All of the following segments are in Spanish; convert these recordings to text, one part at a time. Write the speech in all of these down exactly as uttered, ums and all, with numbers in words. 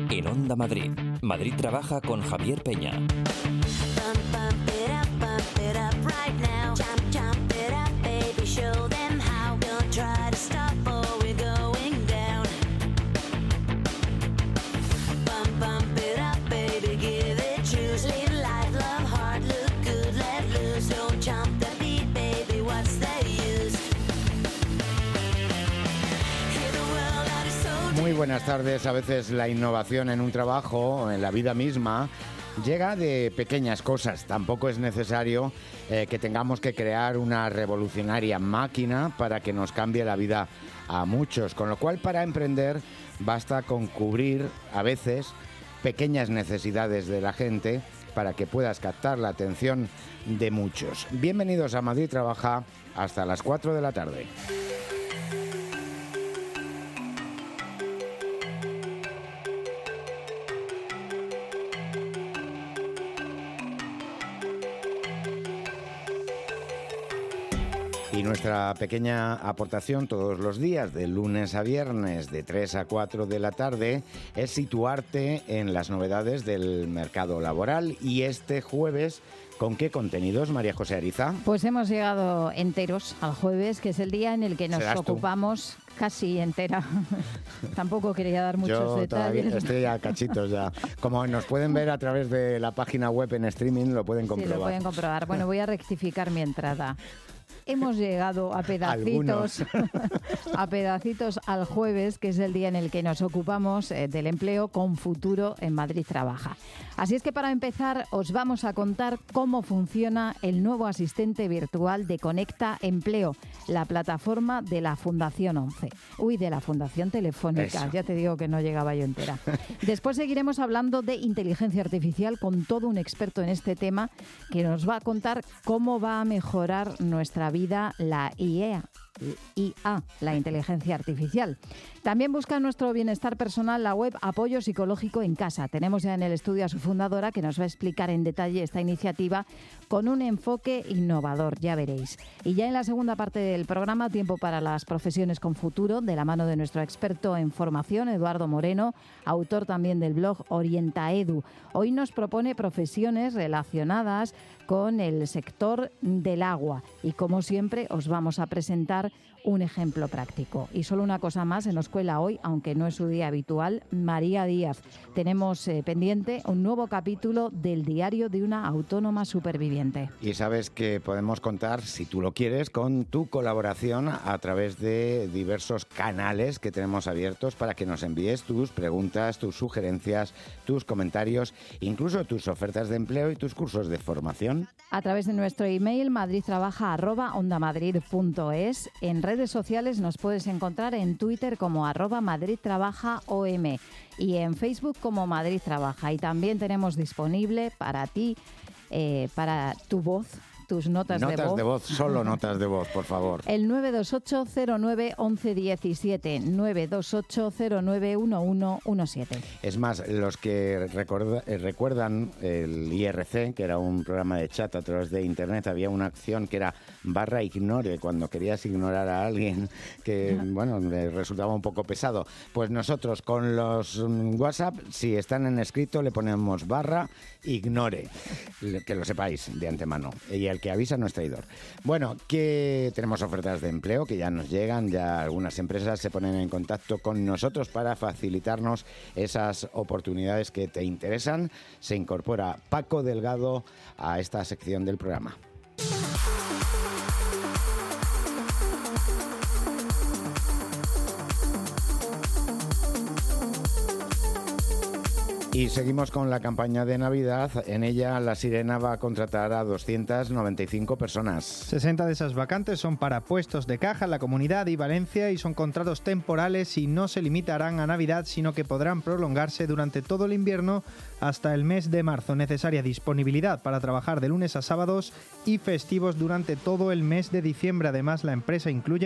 En Onda Madrid, Madrid Trabaja con Javier Peña. Muy buenas tardes. A veces la innovación en un trabajo, en la vida misma, llega de pequeñas cosas. Tampoco es necesario eh, que tengamos que crear una revolucionaria máquina para que nos cambie la vida a muchos. Con lo cual, para emprender, basta con cubrir, a veces, pequeñas necesidades de la gente para que puedas captar la atención de muchos. Bienvenidos a Madrid Trabaja hasta las cuatro de la tarde. Y nuestra pequeña aportación todos los días, de lunes a viernes, de tres a cuatro de la tarde, es situarte en las novedades del mercado laboral. Y este jueves, ¿con qué contenidos, María José Ariza? Pues hemos llegado enteros al jueves, que es el día en el que nos ocupamos tú? Casi entera. Tampoco quería dar muchos Yo detalles. Todavía estoy a cachitos ya. Como nos pueden ver a través de la página web en streaming, lo pueden comprobar. Sí, lo pueden comprobar. Bueno, voy a rectificar mi entrada. Hemos llegado a pedacitos, a pedacitos al jueves, que es el día en el que nos ocupamos eh, del empleo con futuro en Madrid Trabaja. Así es que para empezar os vamos a contar cómo funciona el nuevo asistente virtual de Conecta Empleo, la plataforma de la Fundación once. Uy, de la Fundación Telefónica, Eso. Ya te digo que no llegaba yo entera. Después seguiremos hablando de inteligencia artificial con todo un experto en este tema que nos va a contar cómo va a mejorar nuestra vida la I A, I A, la inteligencia artificial. También busca nuestro bienestar personal la web Apoyo Psicológico en Casa. Tenemos ya en el estudio a su fundadora, que nos va a explicar en detalle esta iniciativa con un enfoque innovador, ya veréis. Y ya en la segunda parte del programa, tiempo para las profesiones con futuro, de la mano de nuestro experto en formación, Eduardo Moreno, autor también del blog OrientaEdu. Hoy nos propone profesiones relacionadas con el sector del agua y, como siempre, os vamos a presentar un ejemplo práctico. Y solo una cosa más, se nos cuela hoy, aunque no es su día habitual, María Díaz. Tenemos eh, pendiente un nuevo capítulo del diario de una autónoma superviviente. Y sabes que podemos contar, si tú lo quieres, con tu colaboración a través de diversos canales que tenemos abiertos para que nos envíes tus preguntas, tus sugerencias, tus comentarios, incluso tus ofertas de empleo y tus cursos de formación. A través de nuestro email madridtrabaja arroba ondamadrid punto es. En redes sociales nos puedes encontrar en Twitter como arroba madridtrabajaom y en Facebook como Madrid Trabaja. Y también tenemos disponible para ti, eh, para tu voz, tus notas, notas de voz. de voz, solo notas de voz, por favor. El nueve dos ocho cero nueve once diecisiete, nueve dos ocho cero nueve uno uno uno siete. Es más, los que recuerda, eh, recuerdan el I R C, que era un programa de chat a través de internet, había una acción que era barra ignore, cuando querías ignorar a alguien que, bueno, le resultaba un poco pesado. Pues nosotros con los um, WhatsApp, si están en escrito, le ponemos barra ignore, que lo sepáis de antemano. Y el que avisa no es traidor. Bueno, que tenemos ofertas de empleo que ya nos llegan, ya algunas empresas se ponen en contacto con nosotros para facilitarnos esas oportunidades que te interesan. Se incorpora Paco Delgado a esta sección del programa. Y seguimos con la campaña de Navidad. En ella, La Sirena va a contratar a doscientas noventa y cinco personas. sesenta de esas vacantes son para puestos de caja en la Comunidad y Valencia y son contratos temporales y no se limitarán a Navidad, sino que podrán prolongarse durante todo el invierno hasta el mes de marzo. Necesaria disponibilidad para trabajar de lunes a sábados y festivos durante todo el mes de diciembre. Además, la empresa incluye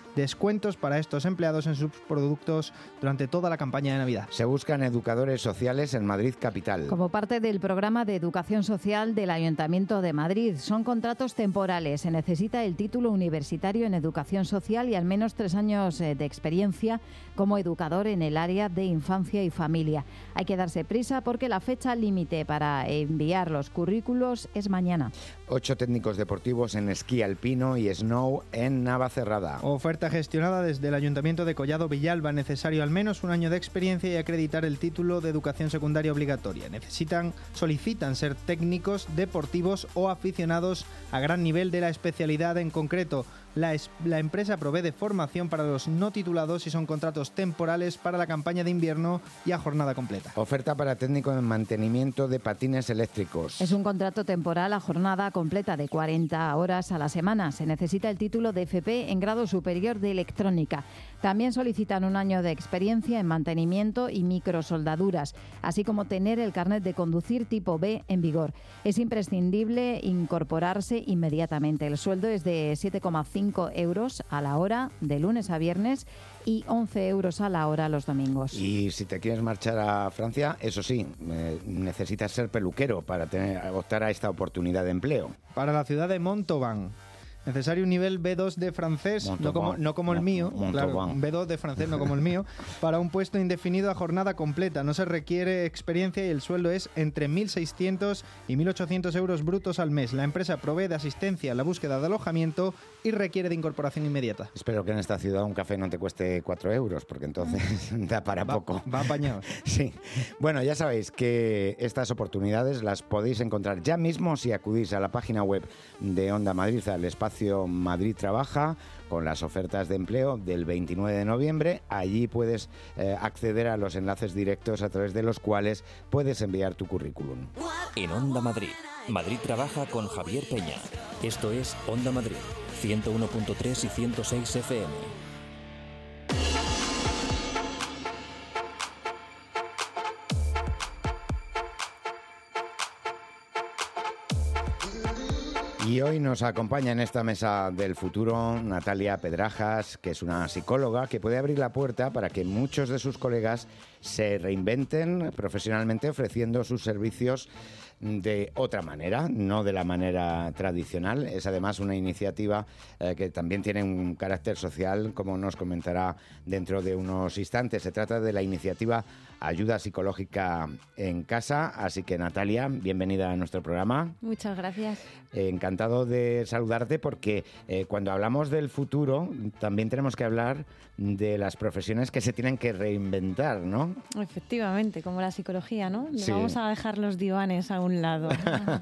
descuentos para estos empleados en sus productos durante toda la campaña de Navidad. Se buscan educadores sociales en Madrid capital. Como parte del programa de educación social del Ayuntamiento de Madrid, son contratos temporales. Se necesita el título universitario en educación social y al menos tres años de experiencia como educador en el área de infancia y familia. Hay que darse prisa porque la fecha límite para enviar los currículos es mañana. Ocho técnicos deportivos en esquí alpino y snow en Navacerrada. Oferta gestionada desde el Ayuntamiento de Collado Villalba. Necesario al menos un año de experiencia y acreditar el título de educación secundaria obligatoria. Necesitan, solicitan ser técnicos deportivos o aficionados a gran nivel de la especialidad en concreto. La, es, la empresa provee de formación para los no titulados y son contratos temporales para la campaña de invierno y a jornada completa. Oferta para técnico en mantenimiento de patines eléctricos. Es un contrato temporal a jornada completa de cuarenta horas a la semana. Se necesita el título de F P en grado superior de electrónica. También solicitan un año de experiencia en mantenimiento y microsoldaduras, así como tener el carnet de conducir tipo B en vigor. Es imprescindible incorporarse inmediatamente. El sueldo es de siete coma cinco euros a la hora de lunes a viernes y once euros a la hora los domingos. Y si te quieres marchar a Francia, eso sí, eh, necesitas ser peluquero para tener, optar a esta oportunidad de empleo. Para la ciudad de Montauban. Necesario un nivel B dos de francés, no como, no como el mío, claro, un B dos de francés, no como el mío, para un puesto indefinido a jornada completa. No se requiere experiencia y el sueldo es entre mil seiscientos y mil ochocientos euros brutos al mes. La empresa provee de asistencia a la búsqueda de alojamiento y requiere de incorporación inmediata. Espero que en esta ciudad un café no te cueste cuatro euros, porque entonces da para va, poco. Va apañado. Sí. Bueno, ya sabéis que estas oportunidades las podéis encontrar ya mismo si acudís a la página web de Onda Madrid, al espacio Madrid Trabaja, con las ofertas de empleo del veintinueve de noviembre. Allí puedes eh, acceder a los enlaces directos a través de los cuales puedes enviar tu currículum. En Onda Madrid, Madrid Trabaja con Javier Peña. Esto es Onda Madrid, ciento uno punto tres y ciento seis F M. Y hoy nos acompaña en esta mesa del futuro Natalia Pedrajas, que es una psicóloga que puede abrir la puerta para que muchos de sus colegas se reinventen profesionalmente ofreciendo sus servicios de otra manera, no de la manera tradicional. Es además una iniciativa eh, que también tiene un carácter social, como nos comentará dentro de unos instantes. Se trata de la iniciativa Ayuda Psicológica en Casa. Así que, Natalia, bienvenida a nuestro programa. Muchas gracias. Eh, encantado de saludarte porque eh, cuando hablamos del futuro también tenemos que hablar de las profesiones que se tienen que reinventar, ¿no? Efectivamente, como la psicología, ¿no? Sí. Vamos a dejar los divanes a un lado.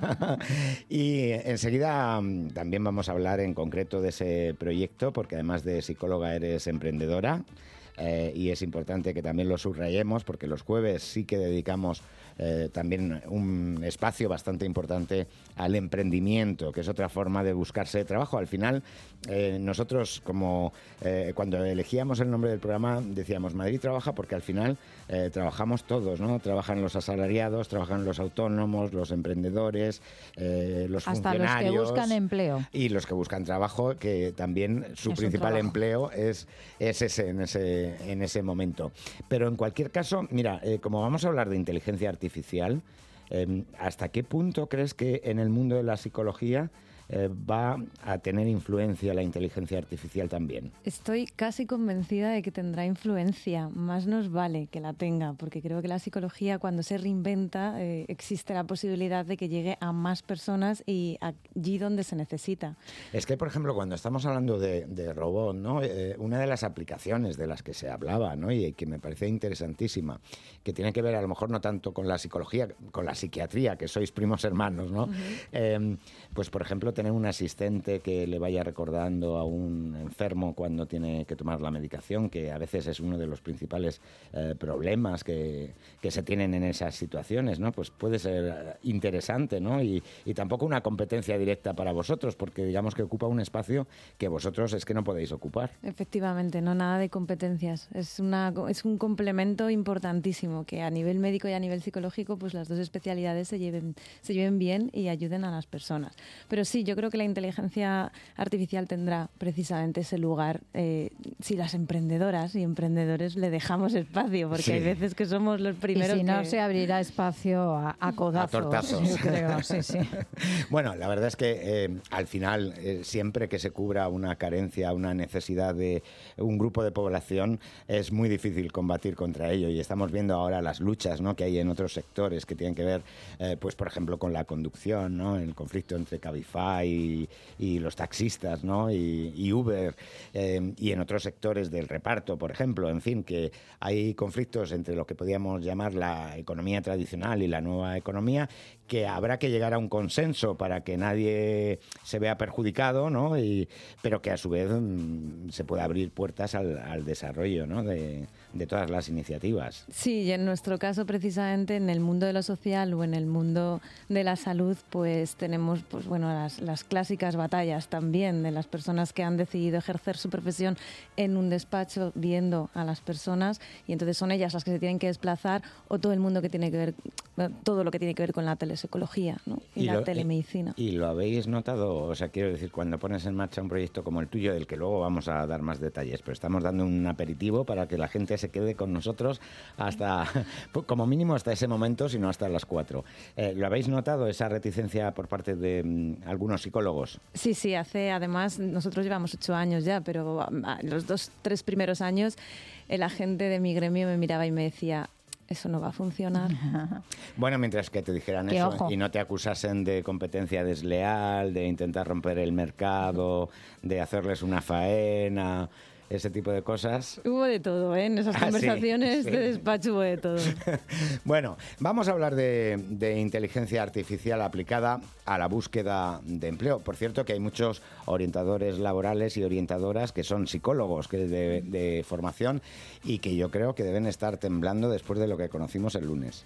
Y enseguida también vamos a hablar en concreto de ese proyecto, porque además de psicóloga eres emprendedora. Eh, y es importante que también lo subrayemos porque los jueves sí que dedicamos eh, también un espacio bastante importante al emprendimiento, que es otra forma de buscarse trabajo. Al final, eh, nosotros como eh, cuando elegíamos el nombre del programa decíamos Madrid Trabaja, porque al final eh, trabajamos todos, ¿no? Trabajan los asalariados, trabajan los autónomos, los emprendedores, eh, los hasta funcionarios. los que buscan empleo. Y los que buscan trabajo, que también su Es principal empleo es, es ese en ese en ese momento. Pero en cualquier caso, mira, eh, como vamos a hablar de inteligencia artificial, eh, ¿hasta qué punto crees que en el mundo de la psicología eh, va a tener influencia la inteligencia artificial también? Estoy casi convencida de que tendrá influencia. Más nos vale que la tenga, porque creo que la psicología, cuando se reinventa, eh, existe la posibilidad de que llegue a más personas y allí donde se necesita. Es que, por ejemplo, cuando estamos hablando de, de robot, ¿no? Eh, una de las aplicaciones de las que se hablaba, ¿no? Y que me parece interesantísima, que tiene que ver a lo mejor no tanto con la psicología, con la psiquiatría, que sois primos hermanos, ¿no? Uh-huh. Eh, pues, por ejemplo, tener un asistente que le vaya recordando a un enfermo cuando tiene que tomar la medicación, que a veces es uno de los principales eh, problemas que, que se tienen en esas situaciones, ¿no? Pues puede ser interesante, ¿no? Y, y tampoco una competencia directa para vosotros, porque digamos que ocupa un espacio que vosotros es que no podéis ocupar. Efectivamente, no nada de competencias. Es, una, es un complemento importantísimo, que a nivel médico y a nivel psicológico, pues las dos especialidades se lleven, se lleven bien y ayuden a las personas. Pero sí, yo creo que la inteligencia artificial tendrá precisamente ese lugar eh, si las emprendedoras y emprendedores le dejamos espacio, porque sí. hay veces que somos los primeros. Y si no, que... se abrirá espacio a, a codazos. A tortazos. Yo creo, sí, sí. Bueno, la verdad es que eh, al final, eh, siempre que se cubra una carencia, una necesidad de un grupo de población, es muy difícil combatir contra ello. Y estamos viendo ahora las luchas, ¿no?, que hay en otros sectores que tienen que ver, eh, pues por ejemplo, con la conducción, ¿no?, el conflicto entre Cabify y, y los taxistas, ¿no?, y, y Uber, eh, y en otros sectores del reparto, por ejemplo. En fin, que hay conflictos entre lo que podríamos llamar la economía tradicional y la nueva economía, que habrá que llegar a un consenso para que nadie se vea perjudicado, ¿no?, y, pero que a su vez mmm, se pueda abrir puertas al, al desarrollo, ¿no?, de, de todas las iniciativas. Sí, y en nuestro caso precisamente en el mundo de lo social o en el mundo de la salud, pues tenemos pues bueno las, las clásicas batallas también de las personas que han decidido ejercer su profesión en un despacho viendo a las personas, y entonces son ellas las que se tienen que desplazar, o todo el mundo que tiene que ver, todo lo que tiene que ver con la telepsicología, ¿no?, y, y la lo, telemedicina. Y, y lo habéis notado, o sea, quiero decir, cuando pones en marcha un proyecto como el tuyo, del que luego vamos a dar más detalles, pero estamos dando un aperitivo para que la gente se quede con nosotros hasta, como mínimo hasta ese momento, si no hasta las cuatro. Eh, ¿Lo habéis notado, esa reticencia por parte de um, algunos psicólogos? Sí, sí, hace, además, nosotros llevamos ocho años ya, pero um, los dos, tres primeros años, el agente de mi gremio me miraba y me decía: eso no va a funcionar. Bueno, mientras que te dijeran eso ojo. y no te acusasen de competencia desleal, de intentar romper el mercado, de hacerles una faena, ese tipo de cosas. Hubo de todo, ¿eh? En esas conversaciones ah, sí, sí. de despacho hubo de todo. Bueno, vamos a hablar de, de inteligencia artificial aplicada a la búsqueda de empleo. Por cierto, que hay muchos orientadores laborales y orientadoras que son psicólogos que de, de formación, y que yo creo que deben estar temblando después de lo que conocimos el lunes.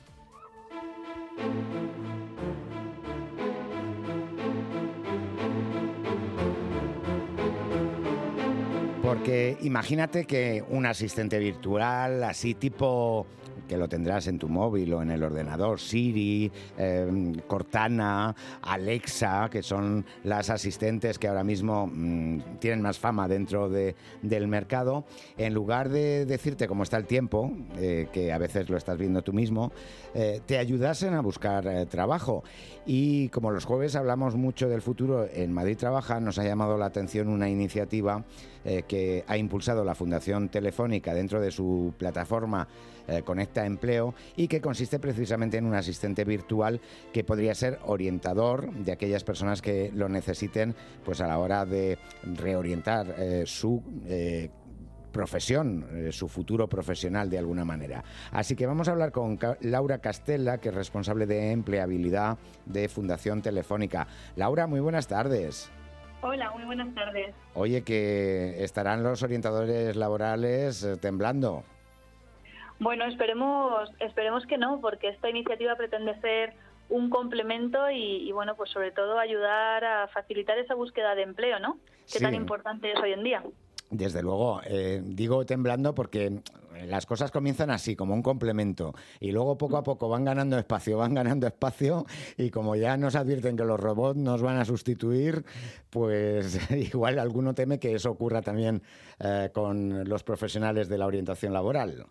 Porque imagínate que un asistente virtual, así tipo, que lo tendrás en tu móvil o en el ordenador, Siri, eh, Cortana, Alexa, que son las asistentes que ahora mismo mmm, tienen más fama dentro de, del mercado, en lugar de decirte cómo está el tiempo, eh, que a veces lo estás viendo tú mismo, eh, te ayudasen a buscar eh, trabajo. Y como los jueves hablamos mucho del futuro en Madrid Trabaja, nos ha llamado la atención una iniciativa eh, que ha impulsado la Fundación Telefónica dentro de su plataforma eh, Conecta Empleo, y que consiste precisamente en un asistente virtual que podría ser orientador de aquellas personas que lo necesiten, pues a la hora de reorientar eh, su eh, profesión, eh, su futuro profesional de alguna manera. Así que vamos a hablar con Ca- Laura Castella, que es responsable de empleabilidad de Fundación Telefónica. Laura, muy buenas tardes. Hola, muy buenas tardes. Oye, que estarán los orientadores laborales eh, temblando. Bueno, esperemos, esperemos que no, porque esta iniciativa pretende ser un complemento y, y, bueno, pues sobre todo ayudar a facilitar esa búsqueda de empleo, ¿no? Que sí. tan importante es hoy en día. Desde luego, eh, digo temblando porque las cosas comienzan así, como un complemento, y luego poco a poco van ganando espacio, van ganando espacio, y como ya nos advierten que los robots nos van a sustituir, pues igual alguno teme que eso ocurra también eh, con los profesionales de la orientación laboral.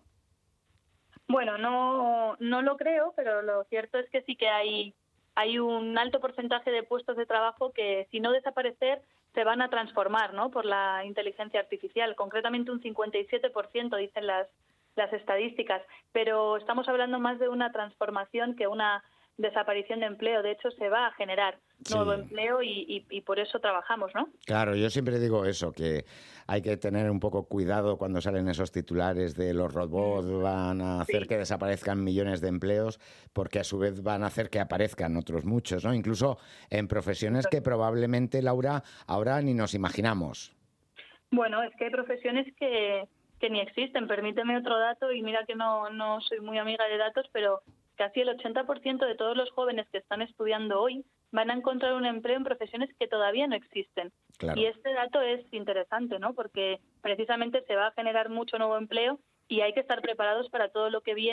Bueno, no, no lo creo, pero lo cierto es que sí que hay, hay un alto porcentaje de puestos de trabajo que, si no desaparecer, se van a transformar, ¿no?, por la inteligencia artificial. Concretamente un cincuenta y siete por ciento dicen las, las estadísticas, pero estamos hablando más de una transformación que una desaparición de empleo. De hecho, se va a generar nuevo sí. empleo y, y, y por eso trabajamos, ¿no? Claro, yo siempre digo eso, que hay que tener un poco cuidado cuando salen esos titulares de los robots van a hacer sí. que desaparezcan millones de empleos, porque a su vez van a hacer que aparezcan otros muchos, ¿no? Incluso en profesiones que probablemente, Laura, ahora ni nos imaginamos. Bueno, es que hay profesiones que, que ni existen. Permíteme otro dato, y mira que no, no soy muy amiga de datos, pero casi el ochenta por ciento de todos los jóvenes que están estudiando hoy van a encontrar un empleo en profesiones que todavía no existen. Claro. Y este dato es interesante, ¿no?, porque precisamente se va a generar mucho nuevo empleo y hay que estar preparados para todo lo que viene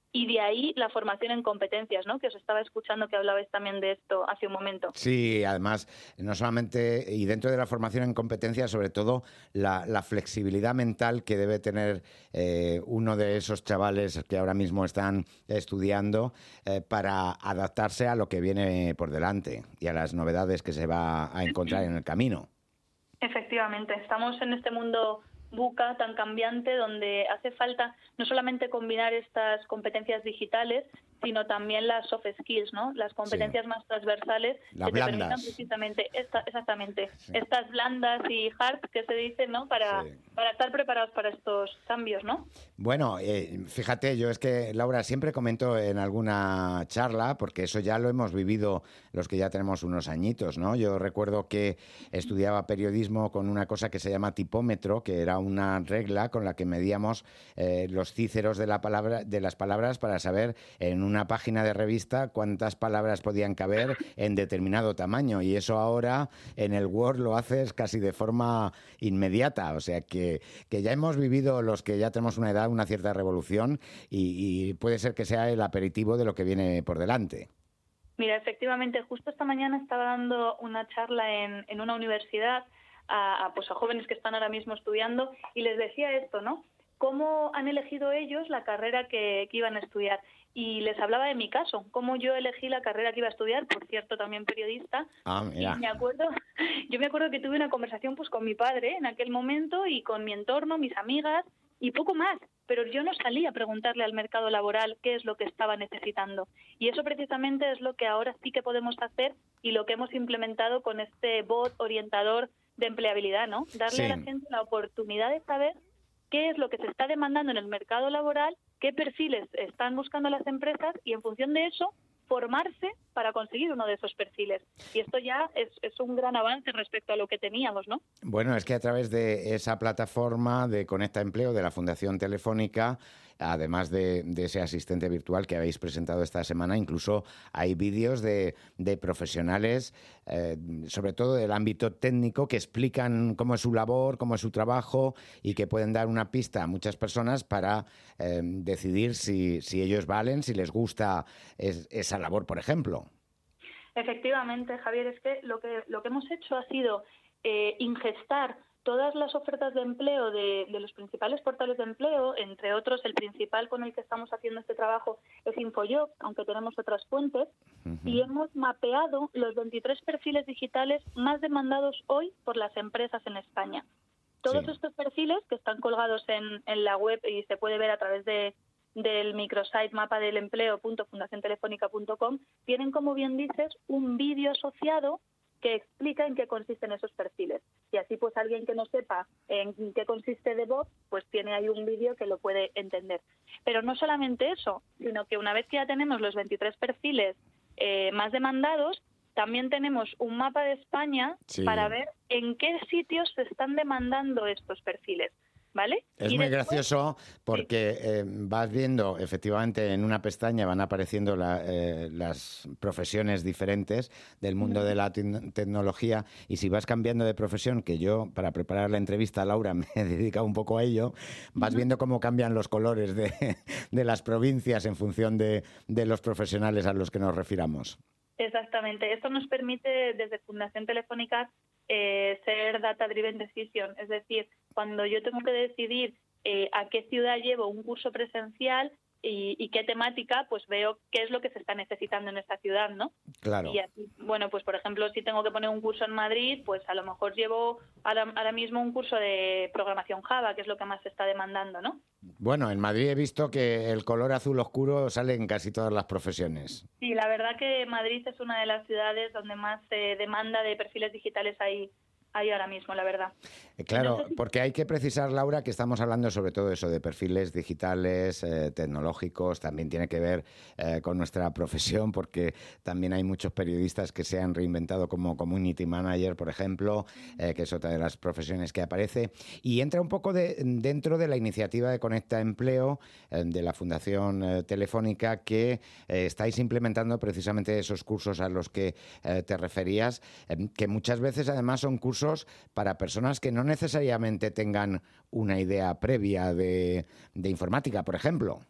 Y de ahí la formación en competencias, ¿no? Que os estaba escuchando que hablabais también de esto hace un momento. Sí, además, no solamente, y dentro de la formación en competencias, sobre todo la, la flexibilidad mental que debe tener eh, uno de esos chavales que ahora mismo están estudiando eh, para adaptarse a lo que viene por delante y a las novedades que se va a encontrar en el camino. Efectivamente, estamos en este mundo buca tan cambiante donde hace falta no solamente combinar estas competencias digitales, sino también las soft skills, ¿no? Las competencias sí. más transversales las que blandas. te permitan precisamente esta, exactamente sí. estas blandas y hard que se dicen, ¿no? Para, sí. para estar preparados para estos cambios, ¿no? Bueno, eh, fíjate, yo es que, Laura, siempre comento en alguna charla, porque eso ya lo hemos vivido los que ya tenemos unos añitos, ¿no? Yo recuerdo que estudiaba periodismo con una cosa que se llama tipómetro, que era una regla con la que medíamos eh, los cíceros de la palabra, de las palabras para saber en una página de revista cuántas palabras podían caber en determinado tamaño, y eso ahora en el Word lo haces casi de forma inmediata, o sea que, que ya hemos vivido, los que ya tenemos una edad, una cierta revolución, y, y puede ser que sea el aperitivo de lo que viene por delante. Mira, efectivamente, justo esta mañana estaba dando una charla en, en una universidad a, a, pues a jóvenes que están ahora mismo estudiando, y les decía esto, ¿no? Cómo han elegido ellos la carrera que, que iban a estudiar. Y les hablaba de mi caso, cómo yo elegí la carrera que iba a estudiar, por cierto, también periodista. Ah, mira. Y me acuerdo, yo me acuerdo que tuve una conversación pues con mi padre en aquel momento y con mi entorno, mis amigas y poco más. Pero yo no salí a preguntarle al mercado laboral qué es lo que estaba necesitando. Y eso precisamente es lo que ahora sí que podemos hacer y lo que hemos implementado con este bot orientador de empleabilidad, ¿no? Darle sí. a la gente la oportunidad de saber qué es lo que se está demandando en el mercado laboral, qué perfiles están buscando las empresas y en función de eso formarse para conseguir uno de esos perfiles. Y esto ya es, es un gran avance respecto a lo que teníamos, ¿no? Bueno, es que a través de esa plataforma de Conecta Empleo de la Fundación Telefónica, además de, de ese asistente virtual que habéis presentado esta semana, incluso hay vídeos de, de profesionales, eh, sobre todo del ámbito técnico, que explican cómo es su labor, cómo es su trabajo y que pueden dar una pista a muchas personas para eh, decidir si, si ellos valen, si les gusta es, esa labor, por ejemplo. Efectivamente, Javier, es que lo que, lo que hemos hecho ha sido eh, ingestar todas las ofertas de empleo de, de los principales portales de empleo, entre otros el principal con el que estamos haciendo este trabajo es InfoJob, aunque tenemos otras fuentes, uh-huh. y hemos mapeado los veintitrés perfiles digitales más demandados hoy por las empresas en España. Todos sí. estos perfiles que están colgados en, en la web y se puede ver a través de del microsite mapadelempleo punto fundación telefónica punto com tienen, como bien dices, un vídeo asociado que explica en qué consisten esos perfiles. Y así, pues, alguien que no sepa en qué consiste de bot, pues tiene ahí un vídeo que lo puede entender. Pero no solamente eso, sino que una vez que ya tenemos los veintitrés perfiles eh, más demandados, también tenemos un mapa de España sí. para ver en qué sitios se están demandando estos perfiles. ¿Vale? Es y muy después, gracioso porque sí. eh, vas viendo, efectivamente, en una pestaña van apareciendo la, eh, las profesiones diferentes del mundo uh-huh. de la te- tecnología, y si vas cambiando de profesión, que yo, para preparar la entrevista, Laura, me he dedicado un poco a ello, vas uh-huh. viendo cómo cambian los colores de, de las provincias en función de, de los profesionales a los que nos refiramos. Exactamente. Esto nos permite, desde Fundación Telefónica, eh, ser data-driven decision. Es decir, cuando yo tengo que decidir eh, a qué ciudad llevo un curso presencial y, y qué temática, pues veo qué es lo que se está necesitando en esta ciudad, ¿no? Claro. Y así, bueno, pues por ejemplo, si tengo que poner un curso en Madrid, pues a lo mejor llevo ahora, ahora mismo un curso de programación Java, que es lo que más se está demandando, ¿no? Bueno, en Madrid he visto que el color azul oscuro sale en casi todas las profesiones. Sí, la verdad que Madrid es una de las ciudades donde más eh, demanda de perfiles digitales hay Ahí ahora mismo, la verdad. Eh, claro, Entonces, porque hay que precisar, Laura, que estamos hablando sobre todo eso de perfiles digitales, eh, tecnológicos, también tiene que ver eh, con nuestra profesión, porque también hay muchos periodistas que se han reinventado como community manager, por ejemplo, eh, que es otra de las profesiones que aparece, y entra un poco de, dentro de la iniciativa de Conecta Empleo, eh, de la Fundación eh, Telefónica, que eh, estáis implementando precisamente esos cursos a los que eh, te referías, eh, que muchas veces además son cursos para personas que no necesariamente tengan una idea previa de, de informática, por ejemplo.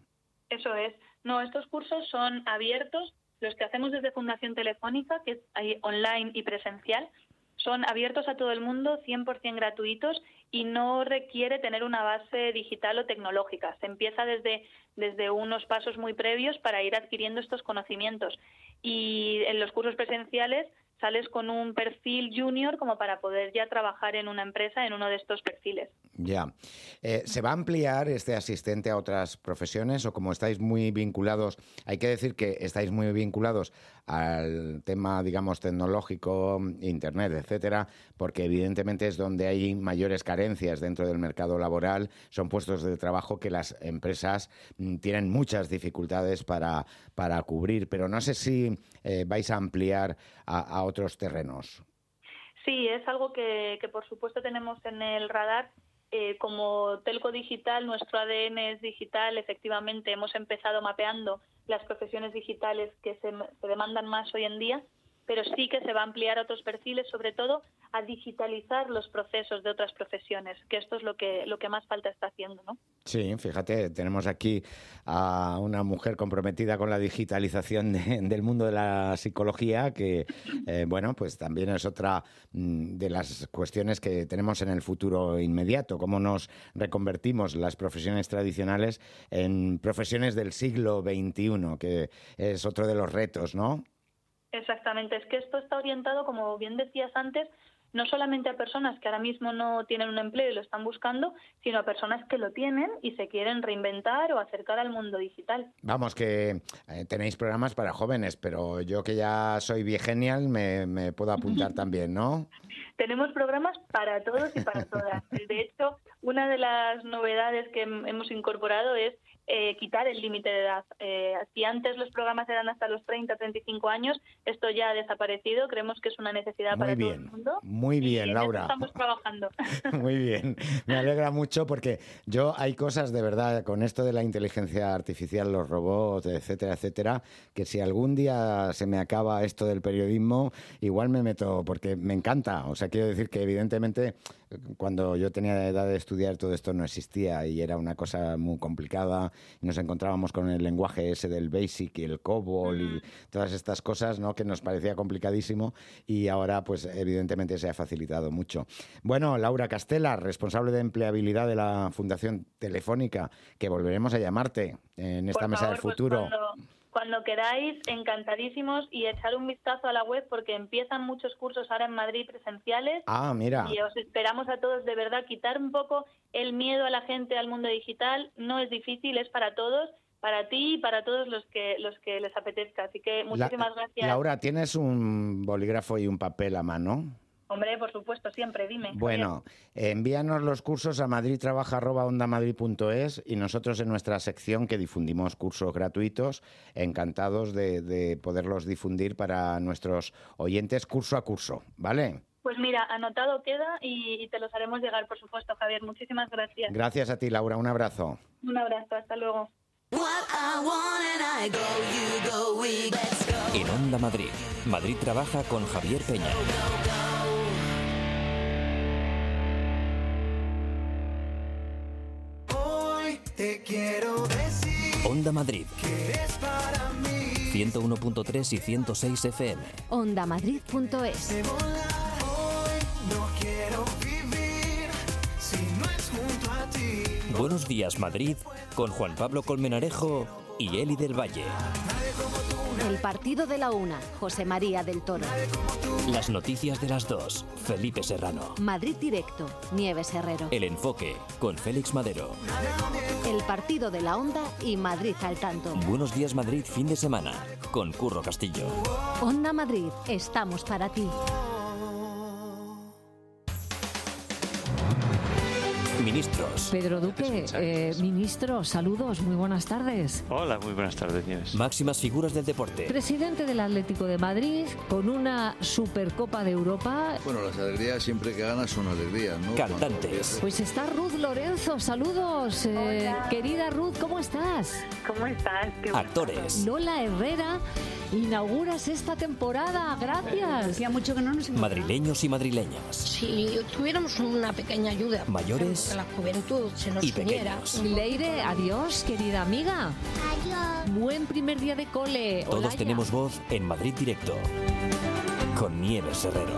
Eso es. No, estos cursos son abiertos. Los que hacemos desde Fundación Telefónica, que es ahí online y presencial, son abiertos a todo el mundo, cien por ciento gratuitos, y no requiere tener una base digital o tecnológica. Se empieza desde, desde unos pasos muy previos para ir adquiriendo estos conocimientos. Y en los cursos presenciales sales con un perfil junior como para poder ya trabajar en una empresa en uno de estos perfiles. Ya. Eh, ¿Se va a ampliar este asistente a otras profesiones o como estáis muy vinculados, hay que decir que estáis muy vinculados al tema, digamos, tecnológico, internet, etcétera, porque evidentemente es donde hay mayores carencias dentro del mercado laboral, son puestos de trabajo que las empresas mm, tienen muchas dificultades para, para cubrir, pero no sé si eh, vais a ampliar a, a otros terrenos. Sí, es algo que, que por supuesto tenemos en el radar. Eh, como telco digital, nuestro A D N es digital. Efectivamente, hemos empezado mapeando las profesiones digitales que se, se demandan más hoy en día, pero sí que se va a ampliar a otros perfiles, sobre todo a digitalizar los procesos de otras profesiones, que esto es lo que lo que más falta está haciendo, ¿no? Sí, fíjate, tenemos aquí a una mujer comprometida con la digitalización de, del mundo de la psicología, que, eh, bueno, pues también es otra mm, de las cuestiones que tenemos en el futuro inmediato, cómo nos reconvertimos las profesiones tradicionales en profesiones del siglo veintiuno, que es otro de los retos, ¿no? Exactamente, es que esto está orientado, como bien decías antes, no solamente a personas que ahora mismo no tienen un empleo y lo están buscando, sino a personas que lo tienen y se quieren reinventar o acercar al mundo digital. Vamos, que eh, tenéis programas para jóvenes, pero yo que ya soy viegenial me, me puedo apuntar también, ¿no? Tenemos programas para todos y para todas. De hecho, una de las novedades que hemos incorporado es Eh, quitar el límite de edad. Eh, si antes los programas eran hasta los treinta, treinta y cinco años, esto ya ha desaparecido. Creemos que es una necesidad muy para bien, todo el mundo. Muy bien, y en Laura. Eso estamos trabajando. Muy bien. Me alegra mucho porque yo hay cosas de verdad con esto de la inteligencia artificial, los robots, etcétera, etcétera, que si algún día se me acaba esto del periodismo, igual me meto porque me encanta. O sea, quiero decir que evidentemente cuando yo tenía edad de estudiar todo esto no existía y era una cosa muy complicada. Y nos encontrábamos con el lenguaje ese del BASIC y el COBOL y todas estas cosas, ¿no?, que nos parecía complicadísimo y ahora pues evidentemente se ha facilitado mucho. Bueno, Laura Castela, responsable de empleabilidad de la Fundación Telefónica, que volveremos a llamarte en esta Por mesa favor, del futuro. Pues cuando, cuando queráis, encantadísimos, y echar un vistazo a la web porque empiezan muchos cursos ahora en Madrid presenciales. Ah, mira. Y os esperamos a todos, de verdad, quitar un poco el miedo a la gente al mundo digital. No es difícil, es para todos, para ti y para todos los que los que les apetezca. Así que muchísimas la, gracias. Laura, ¿tienes un bolígrafo y un papel a mano? Hombre, por supuesto, siempre, dime. Bueno, eh, envíanos los cursos a madridtrabaja arroba ondamadrid punto es y nosotros en nuestra sección que difundimos cursos gratuitos, encantados de, de poderlos difundir para nuestros oyentes curso a curso, ¿vale? Pues mira, anotado queda y, y te los haremos llegar, por supuesto, Javier. Muchísimas gracias. Gracias a ti, Laura. Un abrazo. Un abrazo, hasta luego. En Onda Madrid, Madrid trabaja con Javier Peña. Te quiero decir Onda Madrid, que eres para mí. ciento uno punto tres y ciento seis F M. ondamadrid punto es. De volar hoy no quiero vivir si no es junto a ti. Buenos días, Madrid, con Juan Pablo Colmenarejo y Eli del Valle. El partido de la una, José María del Toro. Las noticias de las dos, Felipe Serrano. Madrid Directo, Nieves Herrero. El enfoque, con Félix Madero. El partido de la Onda y Madrid al tanto. Buenos días, Madrid, fin de semana, con Curro Castillo. Onda Madrid, estamos para ti. Ministros. Pedro Duque, eh, ministro, saludos, muy buenas tardes. Hola, muy buenas tardes, Nieves. Máximas figuras del deporte. Presidente del Atlético de Madrid, con una Supercopa de Europa. Bueno, las alegrías siempre que ganas son alegrías, ¿no? Cantantes. Pues está Ruth Lorenzo, saludos. Eh, querida Ruth, ¿cómo estás? ¿Cómo estás? Qué Actores. Lola Herrera, inauguras esta temporada, gracias. Hacía mucho que no nos Madrileños y madrileñas. Si tuviéramos una pequeña ayuda. Mayores que la juventud se nos y uniera. pequeños. Leire, adiós, querida amiga. Adiós. Hola. Buen primer día de cole. Todos Olaya. tenemos voz en Madrid Directo. Con Nieves Herrero.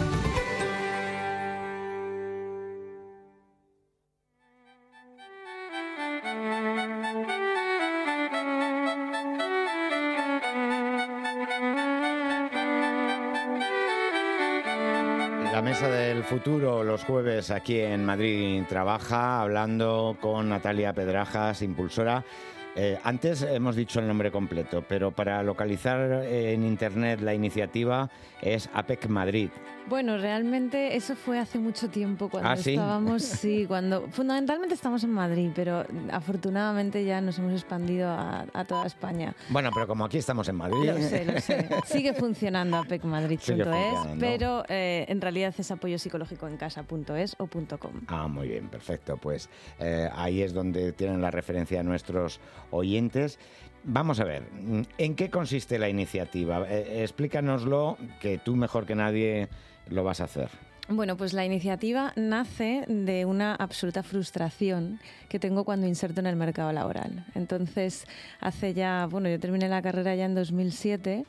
La mesa del futuro los jueves aquí en Madrid Trabaja, hablando con Natalia Pedrajas, impulsora. Eh, antes hemos dicho el nombre completo, pero para localizar en internet la iniciativa es APEC Madrid. Bueno, realmente eso fue hace mucho tiempo cuando ¿Ah, sí? estábamos, sí, cuando fundamentalmente estamos en Madrid, pero afortunadamente ya nos hemos expandido a, a toda España. Bueno, pero como aquí estamos en Madrid... Lo sé, lo sé. Sigue funcionando apec madrid punto es, Sigue funcionando. pero eh, en realidad es apoyo psicológico en casa punto es o .com. Ah, muy bien, perfecto. Pues eh, ahí es donde tienen la referencia nuestros oyentes. Vamos a ver, ¿en qué consiste la iniciativa? Eh, explícanoslo, que tú mejor que nadie lo vas a hacer. Bueno, pues la iniciativa nace de una absoluta frustración que tengo cuando inserto en el mercado laboral. Entonces, hace ya, bueno, yo terminé la carrera ya en dos mil siete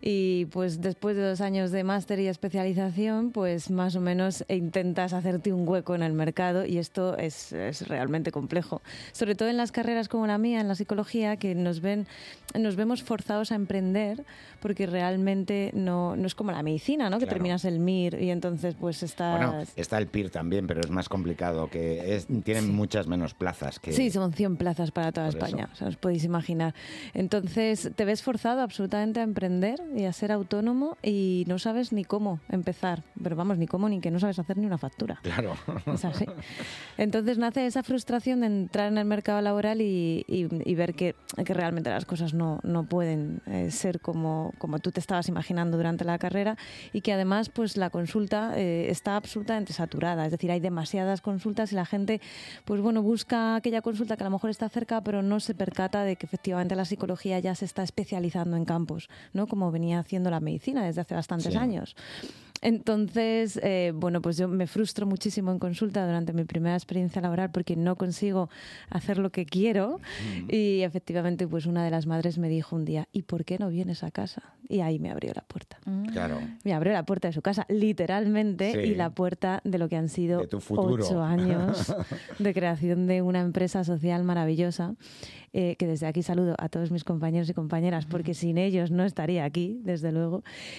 y pues después de dos años de máster y especialización, pues más o menos intentas hacerte un hueco en el mercado y esto es, es realmente complejo. Sobre todo en las carreras como la mía, en la psicología, que nos ven, nos vemos forzados a emprender porque realmente no, no es como la medicina, ¿no? Que Claro. terminas el M I R y entonces pues estás... Bueno, está el P I R también, pero es más complicado, que es, tienen Sí. muchas menos plazas que... Sí, son cien plazas para toda Por España, eso. o sea, os podéis imaginar. Entonces, te ves forzado absolutamente a emprender y a ser autónomo y no sabes ni cómo empezar. Pero vamos, ni cómo, ni que no sabes hacer ni una factura. Claro. Es así. Entonces nace esa frustración de entrar en el mercado laboral y, y- y ver que, que realmente las cosas no, no pueden eh, ser como, como tú te estabas imaginando durante la carrera y que además pues la consulta eh, está absolutamente saturada. Es decir, hay demasiadas consultas y la gente pues bueno busca aquella consulta que a lo mejor está cerca pero no se percata de que efectivamente la psicología ya se está especializando en campos, ¿no? Como venía haciendo la medicina desde hace bastantes Sí. años. Entonces, eh, bueno, pues yo me frustro muchísimo en consulta durante mi primera experiencia laboral porque no consigo hacer lo que quiero y efectivamente pues una de las madres me dijo un día, ¿y por qué no vienes a casa? Y ahí me abrió la puerta. Claro. Me abrió la puerta de su casa, literalmente, Sí. y la puerta de lo que han sido De tu futuro. ocho años de creación de una empresa social maravillosa, eh, que desde aquí saludo a todos mis compañeros y compañeras, porque sin ellos no estaría aquí, desde luego.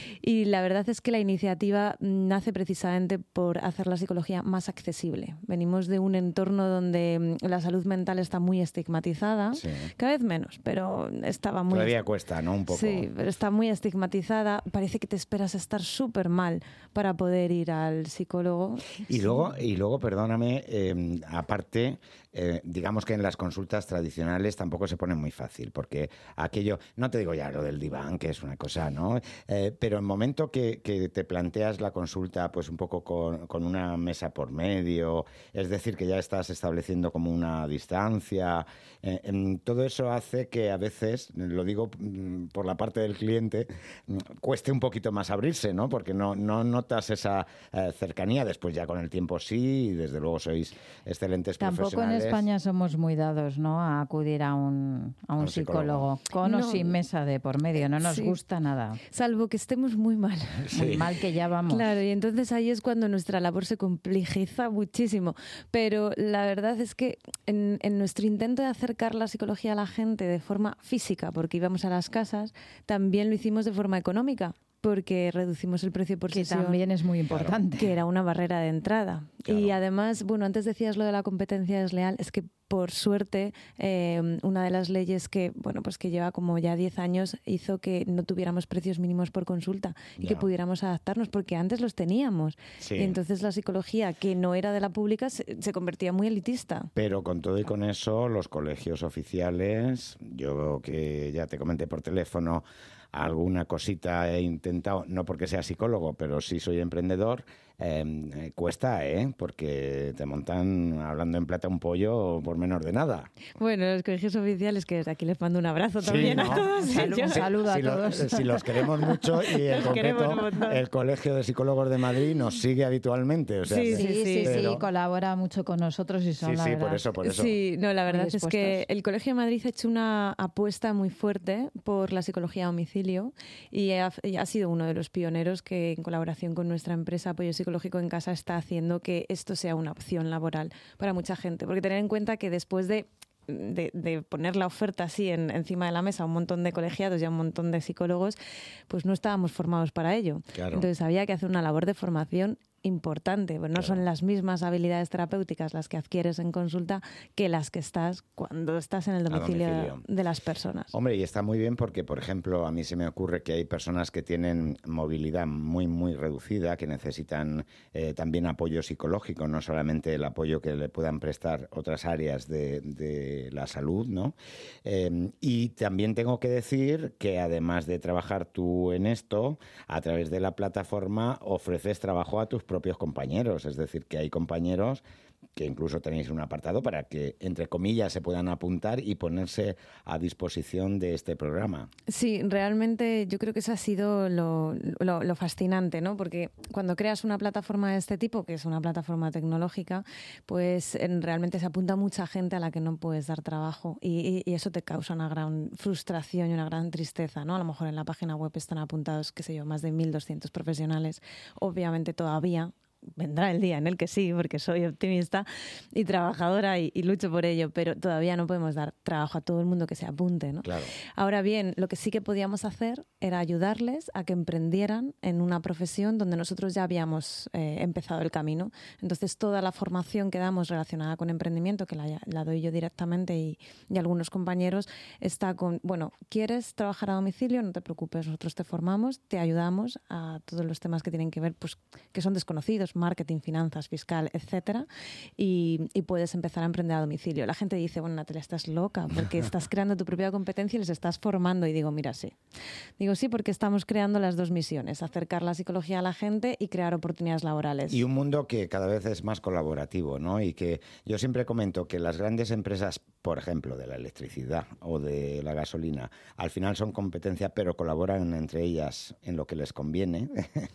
Y la verdad es que la iniciativa nace precisamente por hacer la psicología más accesible. Venimos de un entorno donde mm, la salud mental está muy estigmatizada, Sí. cada vez menos, pero estaba muy... Todavía cuesta, ¿no? Un poco. Sí, pero está muy estigmatizada. Parece que te esperas estar súper mal para poder ir al psicólogo. Y luego, y luego perdóname, eh, aparte, eh, digamos que en las consultas tradicionales tampoco se pone muy fácil, porque aquello, no te digo ya lo del diván, que es una cosa, ¿no? Eh, pero en el momento que, que te planteas la consulta, pues un poco con, con una mesa por medio, es decir, que ya estás estableciendo como una distancia, eh, em, todo eso hace que a veces, lo digo mm, por la parte del cliente, mm, cueste un poquito más abrirse, ¿no? Porque no, no notas esa eh, cercanía, después ya con el tiempo sí, y desde luego sois excelentes Tampoco en profesionales. España somos muy dados, ¿no?, a acudir a un, a un, un psicólogo. psicólogo, con o No. sin mesa de por medio. No nos Sí. gusta nada. Salvo que estemos muy mal. Muy mal que ya vamos. Claro, y entonces ahí es cuando nuestra labor se complejiza muchísimo. Pero la verdad es que en, en nuestro intento de acercar la psicología a la gente de forma física, porque íbamos a las casas, también lo hicimos de forma económica, porque reducimos el precio por Que sesión. también es muy importante. Que era una barrera de entrada. Claro. Y además, bueno, antes decías lo de la competencia desleal, es que por suerte eh, una de las leyes que, bueno, pues que lleva como ya diez años hizo que no tuviéramos precios mínimos por consulta y Ya. que pudiéramos adaptarnos, porque antes los teníamos. Sí. Y entonces la psicología, que no era de la pública, se, se convertía muy elitista. Pero con todo y con eso, los colegios oficiales, yo que ya te comenté por teléfono, alguna cosita he intentado, no porque sea psicólogo, pero sí soy emprendedor, eh, cuesta, ¿eh? Porque te montan, hablando en plata, un pollo por menos de nada. Bueno, los colegios oficiales, que desde aquí les mando un abrazo también, sí, ¿no? a todos Salud, ellos. saludo a si todos. Lo, si los queremos mucho y en Los queremos un concreto montón. el Colegio de Psicólogos de Madrid nos sigue habitualmente. O sea, Sí, que- Sí, sí, sí, pero- colabora mucho con nosotros y son Sí, la sí, verdad. por eso, por eso. Sí, no, la verdad Muy es dispuestos. que el Colegio de Madrid ha hecho una apuesta muy fuerte por la psicología a domicilio y ha, y ha sido uno de los pioneros que, en colaboración con nuestra empresa Apoyo Psicológico en Casa, está haciendo que esto sea una opción laboral para mucha gente. Porque tener en cuenta que después de De, de poner la oferta así en, encima de la mesa a un montón de colegiados y a un montón de psicólogos, pues no estábamos formados para ello. Claro. Entonces había que hacer una labor de formación importante, pues no Claro. son las mismas habilidades terapéuticas las que adquieres en consulta que las que estás cuando estás en el domicilio, domicilio. de las personas. Hombre, y está muy bien porque, por ejemplo, a mí se me ocurre que hay personas que tienen movilidad muy, muy reducida, que necesitan eh, también apoyo psicológico, no solamente el apoyo que le puedan prestar otras áreas de, de la salud, ¿no? Eh, y también tengo que decir que, además de trabajar tú en esto, a través de la plataforma ofreces trabajo a tus propios compañeros, es decir, que hay compañeros que incluso tenéis un apartado para que, entre comillas, se puedan apuntar y ponerse a disposición de este programa. Sí, realmente yo creo que eso ha sido lo, lo, lo fascinante, ¿no? Porque cuando creas una plataforma de este tipo, que es una plataforma tecnológica, pues en, realmente se apunta mucha gente a la que no puedes dar trabajo y, y, y eso te causa una gran frustración y una gran tristeza, ¿no? A lo mejor en la página web están apuntados, qué sé yo, más de mil doscientos profesionales. Obviamente todavía vendrá el día en el que sí, porque soy optimista y trabajadora y, y lucho por ello, pero todavía no podemos dar trabajo a todo el mundo que se apunte, ¿no? Claro. Ahora bien, lo que sí que podíamos hacer era ayudarles a que emprendieran en una profesión donde nosotros ya habíamos eh, empezado el camino. Entonces, toda la formación que damos relacionada con emprendimiento, que la, la doy yo directamente y, y algunos compañeros, está con, bueno, ¿quieres trabajar a domicilio? No te preocupes, nosotros te formamos, te ayudamos a todos los temas que tienen que ver, pues, que son desconocidos, marketing, finanzas, fiscal, etcétera, y, y puedes empezar a emprender a domicilio. La gente dice, bueno, Natalia, estás loca porque estás creando tu propia competencia y les estás formando. Y digo, mira, sí. Digo, sí, porque estamos creando las dos misiones, acercar la psicología a la gente y crear oportunidades laborales. Y un mundo que cada vez es más colaborativo, ¿no? Y que yo siempre comento que las grandes empresas, por ejemplo, de la electricidad o de la gasolina, al final son competencia, pero colaboran entre ellas en lo que les conviene.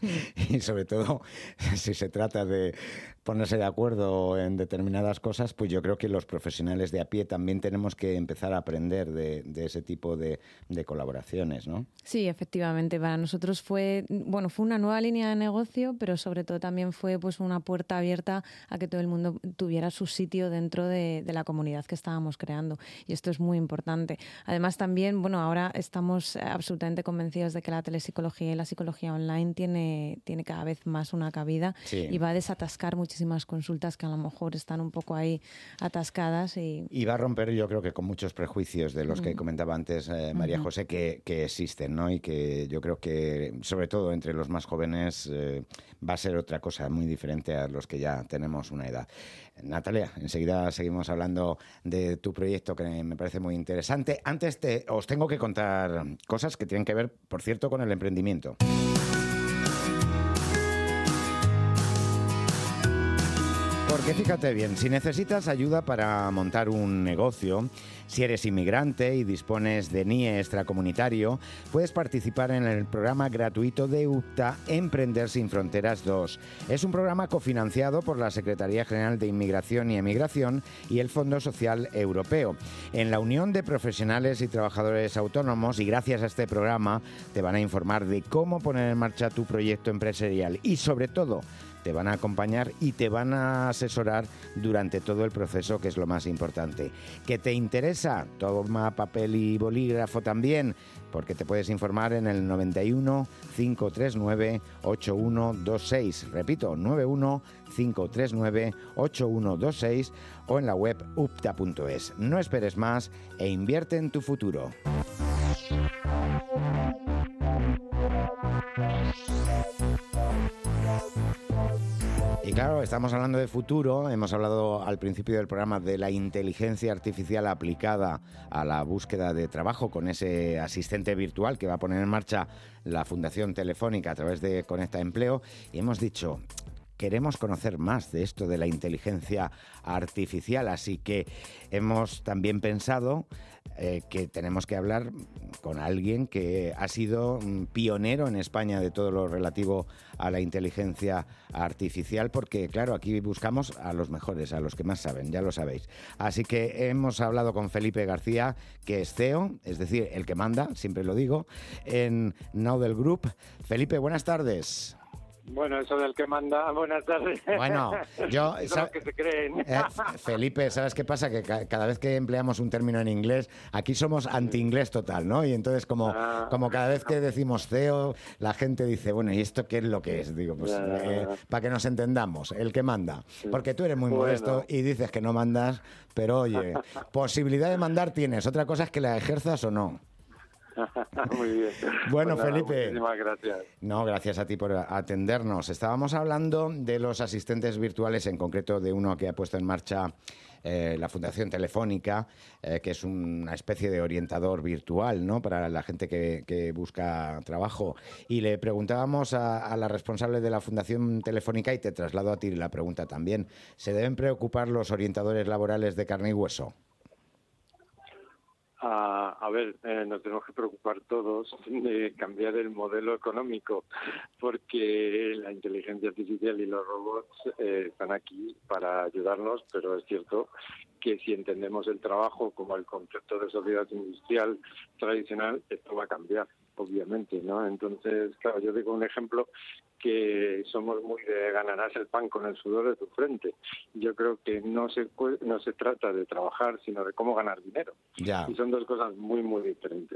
Y sobre todo, si se trata de ponerse de acuerdo en determinadas cosas, pues yo creo que los profesionales de a pie también tenemos que empezar a aprender de, de ese tipo de, de colaboraciones, ¿no? Sí, efectivamente. Para nosotros fue, bueno, fue una nueva línea de negocio, pero sobre todo también fue pues una puerta abierta a que todo el mundo tuviera su sitio dentro de, de la comunidad que estábamos creando. Y esto es muy importante. Además también, bueno, ahora estamos absolutamente convencidos de que la telepsicología y la psicología online tiene, tiene cada vez más una cabida. Sí. Y va a desatascar muchísimas consultas que a lo mejor están un poco ahí atascadas. Y, y va a romper, yo creo que con muchos prejuicios de los que comentaba antes eh, María uh-huh. José, que, que existen, ¿no? Y que yo creo que, sobre todo entre los más jóvenes, eh, va a ser otra cosa muy diferente a los que ya tenemos una edad. Natalia, enseguida seguimos hablando de tu proyecto, que me parece muy interesante. Antes te, os tengo que contar cosas que tienen que ver, por cierto, con el emprendimiento. Porque fíjate bien, si necesitas ayuda para montar un negocio, si eres inmigrante y dispones de N I E extracomunitario, puedes participar en el programa gratuito de UPTA Emprender sin Fronteras dos. Es un programa cofinanciado por la Secretaría General de Inmigración y Emigración y el Fondo Social Europeo. En la Unión de Profesionales y Trabajadores Autónomos, y gracias a este programa, te van a informar de cómo poner en marcha tu proyecto empresarial y, sobre todo, te van a acompañar y te van a asesorar durante todo el proceso, que es lo más importante. ¿Que te interesa? Toma papel y bolígrafo también, porque te puedes informar en el noventa y uno, cinco tres nueve, ocho uno dos seis. Repito, noventa y uno, cinco tres nueve, ocho uno dos seis o en la web upta punto es. No esperes más e invierte en tu futuro. Y claro, estamos hablando de futuro, hemos hablado al principio del programa de la inteligencia artificial aplicada a la búsqueda de trabajo con ese asistente virtual que va a poner en marcha la Fundación Telefónica a través de Conecta Empleo, y hemos dicho, queremos conocer más de esto de la inteligencia artificial, así que hemos también pensado eh, que tenemos que hablar con alguien que ha sido mm, pionero en España de todo lo relativo a la inteligencia artificial, porque claro, aquí buscamos a los mejores, a los que más saben, ya lo sabéis. Así que hemos hablado con Felipe García, que es C E O, es decir, el que manda, siempre lo digo, en Naudel Group. Felipe, buenas tardes. Bueno, eso del que manda, buenas tardes. Bueno, yo... Eso es lo que se creen. Eh, Felipe, ¿sabes qué pasa? Que ca cada vez que empleamos un término en inglés, aquí somos anti-inglés total, ¿no? Y entonces como, ah, como cada vez que decimos C E O, la gente dice, bueno, ¿y esto qué es lo que es? Digo, pues eh, para que nos entendamos, el que manda. Porque tú eres muy bueno. modesto y dices que no mandas, pero oye, posibilidad de mandar tienes. Otra cosa es que la ejerzas o no. Muy bien. Bueno, pues nada, Felipe. Muchísimas gracias. No, gracias a ti por atendernos. Estábamos hablando de los asistentes virtuales, en concreto de uno que ha puesto en marcha eh, la Fundación Telefónica, eh, que es una especie de orientador virtual, ¿no?, para la gente que, que busca trabajo. Y le preguntábamos a, a la responsable de la Fundación Telefónica, y te traslado a ti la pregunta también, ¿se deben preocupar los orientadores laborales de carne y hueso? A, a ver, eh, nos tenemos que preocupar todos de cambiar el modelo económico, porque la inteligencia artificial y los robots eh, están aquí para ayudarnos, pero es cierto que si entendemos el trabajo como el concepto de sociedad industrial tradicional, esto va a cambiar, obviamente, ¿no? Entonces, claro, yo digo un ejemplo que somos muy de ganarás el pan con el sudor de tu frente. Yo creo que no se no se trata de trabajar, sino de cómo ganar dinero. Ya. Y son dos cosas muy, muy diferentes.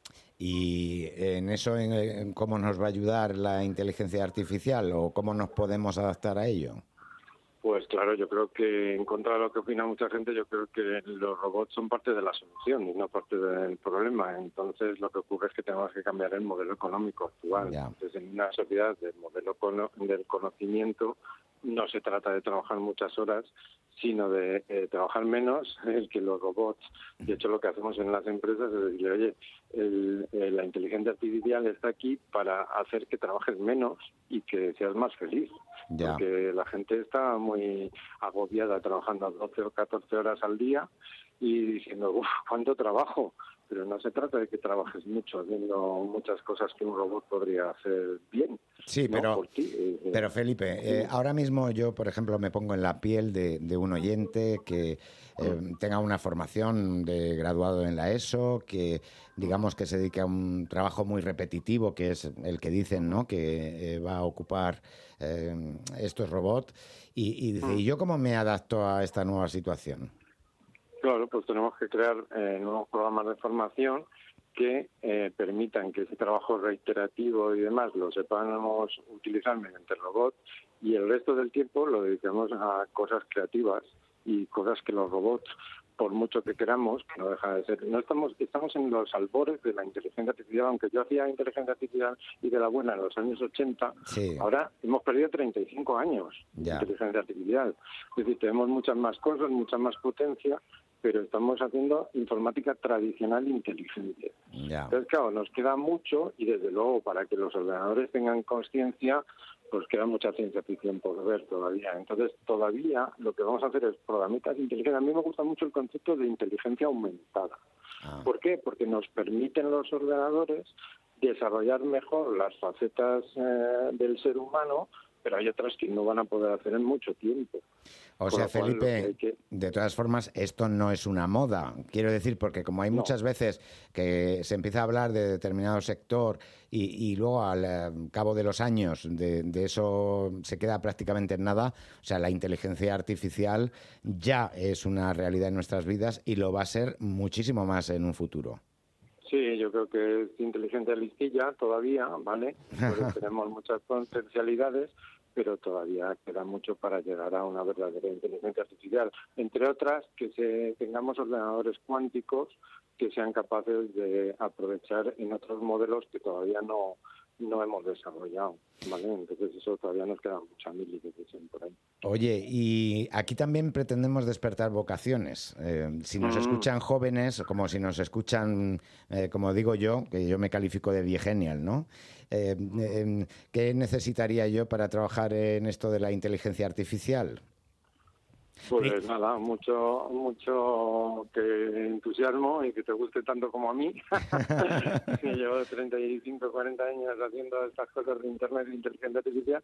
Y en eso, en, en cómo nos va a ayudar la inteligencia artificial o cómo nos podemos adaptar a ello. Pues claro, yo creo que en contra de lo que opina mucha gente, yo creo que los robots son parte de la solución y no parte del problema. Entonces lo que ocurre es que tenemos que cambiar el modelo económico actual. Ya. Entonces, en una sociedad del modelo cono- del conocimiento no se trata de trabajar muchas horas, sino de eh, trabajar menos, el que los robots, de hecho lo que hacemos en las empresas es decirle, oye, el, el, la inteligencia artificial está aquí para hacer que trabajes menos y que seas más feliz. Ya. Porque la gente está muy agobiada trabajando doce o catorce horas al día y diciendo, uff, ¿cuánto trabajo? Pero no se trata de que trabajes mucho, haciendo muchas cosas que un robot podría hacer bien. Sí, ¿no? pero, Por ti, eh, pero Felipe, sí. eh, ahora mismo yo, por ejemplo, me pongo en la piel de, de un oyente que eh, tenga una formación de graduado en la ESO, que digamos que se dedique a un trabajo muy repetitivo, que es el que dicen, ¿no?, que eh, va a ocupar eh, estos robots, y, y dice, ¿y yo cómo me adapto a esta nueva situación? Claro, pues tenemos que crear eh, nuevos programas de formación que eh, permitan que ese trabajo reiterativo y demás lo sepamos utilizar mediante el robot y el resto del tiempo lo dediquemos a cosas creativas y cosas que los robots, por mucho que queramos, que no deja de ser. No estamos estamos en los albores de la inteligencia artificial, aunque yo hacía inteligencia artificial y de la buena en los años ochenta, sí. Ahora hemos perdido treinta y cinco años Ya. de inteligencia artificial. Es decir, tenemos muchas más cosas, mucha más potencia, pero estamos haciendo informática tradicional inteligente. Ya. Entonces, claro, nos queda mucho y desde luego para que los ordenadores tengan conciencia, pues queda mucha ciencia ficción por ver todavía. Entonces, todavía lo que vamos a hacer es programitas inteligentes. A mí me gusta mucho el concepto de inteligencia aumentada. Ah. ¿Por qué? Porque nos permiten los ordenadores desarrollar mejor las facetas eh, del ser humano, pero hay otras que no van a poder hacer en mucho tiempo. O Con sea, lo cual, Felipe, lo que hay que- de todas formas, esto no es una moda. Quiero decir, porque como hay No. muchas veces que se empieza a hablar de determinado sector y, y luego al eh, cabo de los años de, de eso se queda prácticamente en nada, o sea, la inteligencia artificial ya es una realidad en nuestras vidas y lo va a ser muchísimo más en un futuro. Sí, yo creo que es inteligencia listilla todavía, ¿vale? Porque tenemos muchas potencialidades, pero todavía queda mucho para llegar a una verdadera inteligencia artificial. Entre otras, que se, tengamos ordenadores cuánticos que sean capaces de aprovechar en otros modelos que todavía no, no hemos desarrollado, ¿vale? Entonces eso todavía nos queda mucha mili que dicen por ahí. Oye, y aquí también pretendemos despertar vocaciones. Eh, si nos Mm. escuchan jóvenes, como si nos escuchan, eh, como digo yo, que yo me califico de viegenial, ¿no? Eh, eh, ¿Qué necesitaría yo para trabajar en esto de la inteligencia artificial? Pues nada, mucho mucho que entusiasmo y que te guste tanto como a mí. Llevo treinta y cinco, cuarenta años haciendo estas cosas de Internet e inteligencia artificial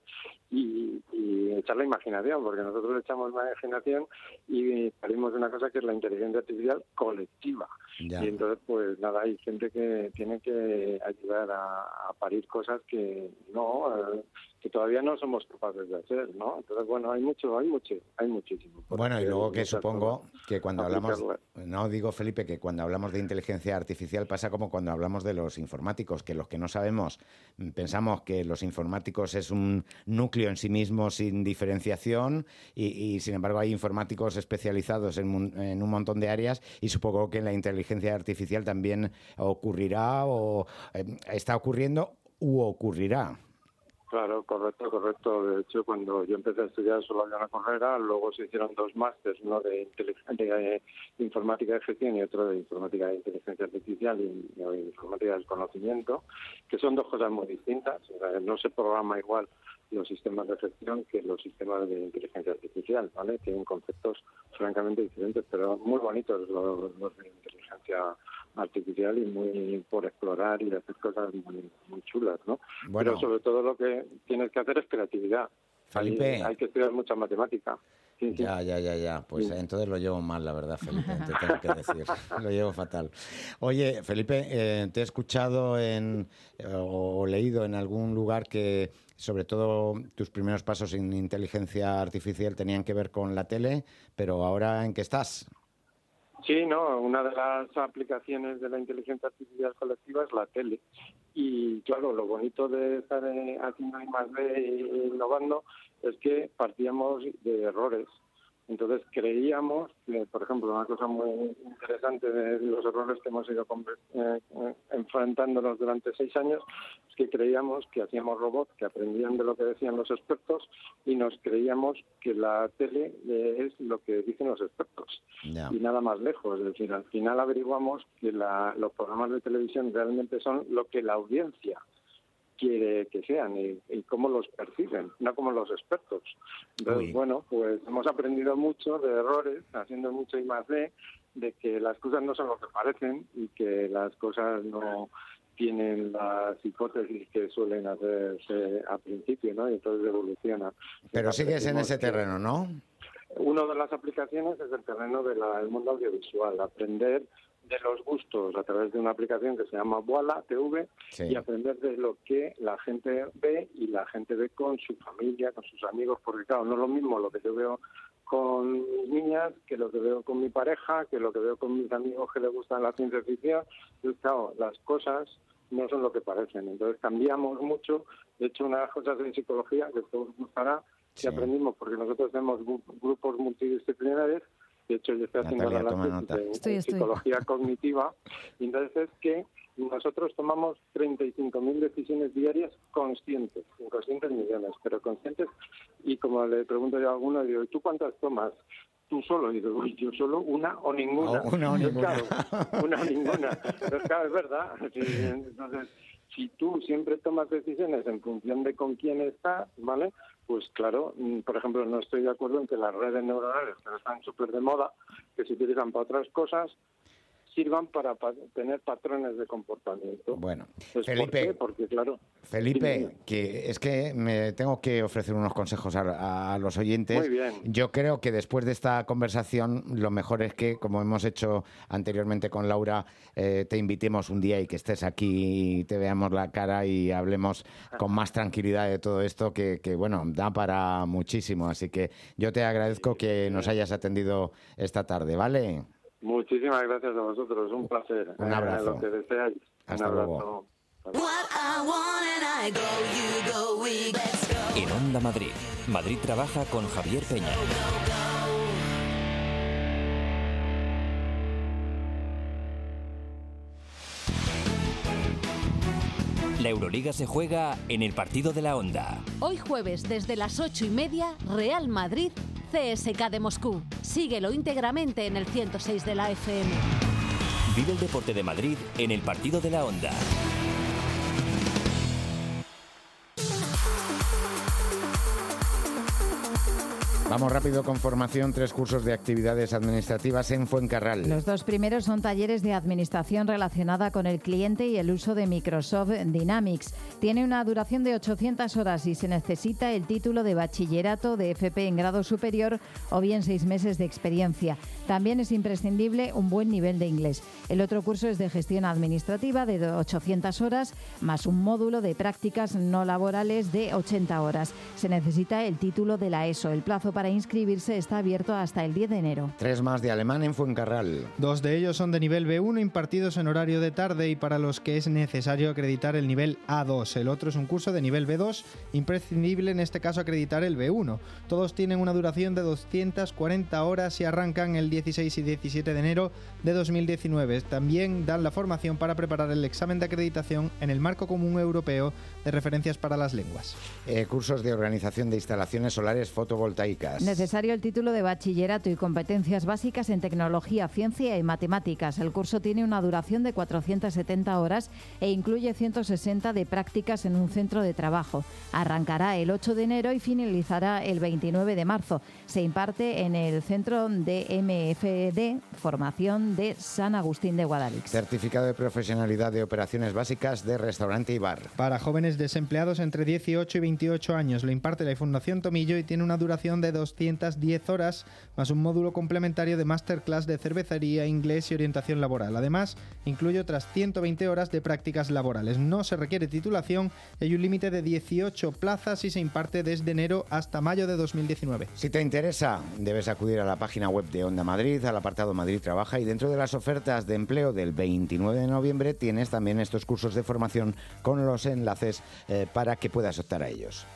y, y echar la imaginación, porque nosotros le echamos imaginación y parimos una cosa que es la inteligencia artificial colectiva. Ya. Y entonces, pues nada, hay gente que tiene que ayudar a, a parir cosas que no... Eh, que todavía no somos capaces de hacer, ¿no? Entonces, bueno, hay mucho, hay mucho, hay muchísimo. Bueno, y luego que supongo que cuando hablamos, no digo Felipe, que cuando hablamos de inteligencia artificial pasa como cuando hablamos de los informáticos, que los que no sabemos pensamos que los informáticos es un núcleo en sí mismo sin diferenciación y, y sin embargo hay informáticos especializados en un, en un montón de áreas y supongo que en la inteligencia artificial también ocurrirá o eh, está ocurriendo u ocurrirá. Claro, correcto, correcto. De hecho, cuando yo empecé a estudiar solo había una carrera, luego se hicieron dos másteres, uno de, de informática de gestión y otro de informática de inteligencia artificial y, y informática del conocimiento, que son dos cosas muy distintas. O sea, no se programa igual los sistemas de gestión que los sistemas de inteligencia artificial, ¿vale? Tienen conceptos francamente diferentes, pero muy bonitos los, los de inteligencia artificial y muy por explorar y hacer cosas muy, muy chulas, ¿no? Bueno. Pero sobre todo lo que tienes que hacer es creatividad. Felipe. Hay, hay que estudiar mucha matemática. Sí, sí. Ya, ya, ya, ya. Pues Sí. entonces lo llevo mal, la verdad, Felipe, te tengo que decir. Lo llevo fatal. Oye, Felipe, eh, te he escuchado en, eh, o leído en algún lugar que sobre todo tus primeros pasos en inteligencia artificial tenían que ver con la tele, pero ahora ¿en qué estás? Sí, no, una de las aplicaciones de la inteligencia artificial colectiva es la tele. Y claro, lo bonito de estar eh, haciendo I más D e innovando es que partíamos de errores. Entonces creíamos que, por ejemplo, una cosa muy interesante de los errores que hemos ido eh, enfrentándonos durante seis años es que creíamos que hacíamos robots que aprendían de lo que decían los expertos y nos creíamos que la tele eh, es lo que dicen los expertos. Ya. Y nada más lejos. Es decir, al final averiguamos que la, los programas de televisión realmente son lo que la audiencia quiere que sean y, y cómo los perciben, no como los expertos. Entonces, Uy. bueno, pues hemos aprendido mucho de errores, haciendo mucho I más D, de que las cosas no son lo que parecen y que las cosas no tienen las hipótesis que suelen hacerse al principio, ¿no? Y entonces evolucionan. Pero sigues en ese que terreno, ¿no? Una de las aplicaciones es el terreno del mundo audiovisual, aprender de los gustos a través de una aplicación que se llama Voila T V Sí. y aprender de lo que la gente ve y la gente ve con su familia, con sus amigos, porque claro, no es lo mismo lo que yo veo con mis niñas que lo que veo con mi pareja, que lo que veo con mis amigos que les gustan la ciencia ficción. Entonces, claro, las cosas no son lo que parecen. Entonces cambiamos mucho. De hecho, una de las cosas en psicología que esto os gustará, Sí. que aprendimos, porque nosotros tenemos gru- grupos multidisciplinares. De hecho, yo estoy haciendo Natalia, ahora toma la tesis nota. en, Estoy, en estoy. psicología cognitiva. Y entonces es que nosotros tomamos treinta y cinco mil decisiones diarias conscientes, inconscientes millones, pero conscientes. Y como le pregunto yo a alguno, digo, ¿y tú cuántas tomas? Tú solo. Y digo, "Uy, yo solo una o ninguna. O una o Entonces, ninguna. claro, una o ninguna. Entonces, claro, es verdad. Sí, entonces, si tú siempre tomas decisiones en función de con quién estás, ¿vale? Pues claro, mm, por ejemplo, no estoy de acuerdo en que las redes neuronales, que están súper de moda, que se utilizan para otras cosas, sirvan para pa- tener patrones de comportamiento. Bueno, Pues, Felipe, ¿por qué? Porque claro... Felipe, Dime. que es que me tengo que ofrecer unos consejos a, a los oyentes. Muy bien. Yo creo que después de esta conversación lo mejor es que, como hemos hecho anteriormente con Laura, eh, te invitemos un día y que estés aquí y te veamos la cara y hablemos con más tranquilidad de todo esto que, que bueno, da para muchísimo. Así que yo te agradezco que nos hayas atendido esta tarde, ¿vale? Muchísimas gracias a vosotros, un placer. Un Eh, abrazo. lo que deseáis. Hasta un luego. abrazo. En Onda Madrid, Madrid trabaja con Javier Peña. La Euroliga se juega en el partido de la Onda. Hoy jueves, desde las ocho y media, Real Madrid, C S K de Moscú. Síguelo íntegramente en el ciento seis de la F M. Vive el deporte de Madrid en el partido de la Onda. Vamos rápido con formación, tres cursos de actividades administrativas en Fuencarral. Los dos primeros son talleres de administración relacionada con el cliente y el uso de Microsoft Dynamics. Tiene una duración de ochocientas horas y se necesita el título de bachillerato de F P en grado superior o bien seis meses de experiencia. También es imprescindible un buen nivel de inglés. El otro curso es de gestión administrativa de ochocientas horas más un módulo de prácticas no laborales de ochenta horas. Se necesita el título de la ESO. El plazo para inscribirse está abierto hasta el diez de enero. Tres más de alemán en Fuencarral. Dos de ellos son de nivel B uno impartidos en horario de tarde y para los que es necesario acreditar el nivel A dos. El otro es un curso de nivel B dos, imprescindible en este caso acreditar el B uno. Todos tienen una duración de doscientas cuarenta horas y arrancan el dieciséis y diecisiete de enero de dos mil diecinueve. También dan la formación para preparar el examen de acreditación en el Marco Común Europeo de Referencias para las Lenguas. Eh, cursos de organización de instalaciones solares fotovoltaicas. Necesario el título de bachillerato y competencias básicas en tecnología, ciencia y matemáticas. El curso tiene una duración de cuatrocientas setenta horas e incluye ciento sesenta de prácticas en un centro de trabajo. Arrancará el ocho de enero y finalizará el veintinueve de marzo. Se imparte en el Centro de M F D, Formación de San Agustín de Guadalix. Certificado de profesionalidad de operaciones básicas de restaurante y bar. Para jóvenes desempleados entre dieciocho y veintiocho años lo imparte la Fundación Tomillo y tiene una duración de doscientas diez horas más un módulo complementario de masterclass de cervecería, inglés y orientación laboral. Además, incluye otras ciento veinte horas de prácticas laborales. No se requiere titulación y hay un límite de dieciocho plazas y se imparte desde enero hasta mayo de dos mil diecinueve. Si te interesa, debes acudir a la página web de Onda Madrid, al apartado Madrid Trabaja, y dentro de las ofertas de empleo del veintinueve de noviembre tienes también estos cursos de formación con los enlaces eh, para que puedas optar a ellos.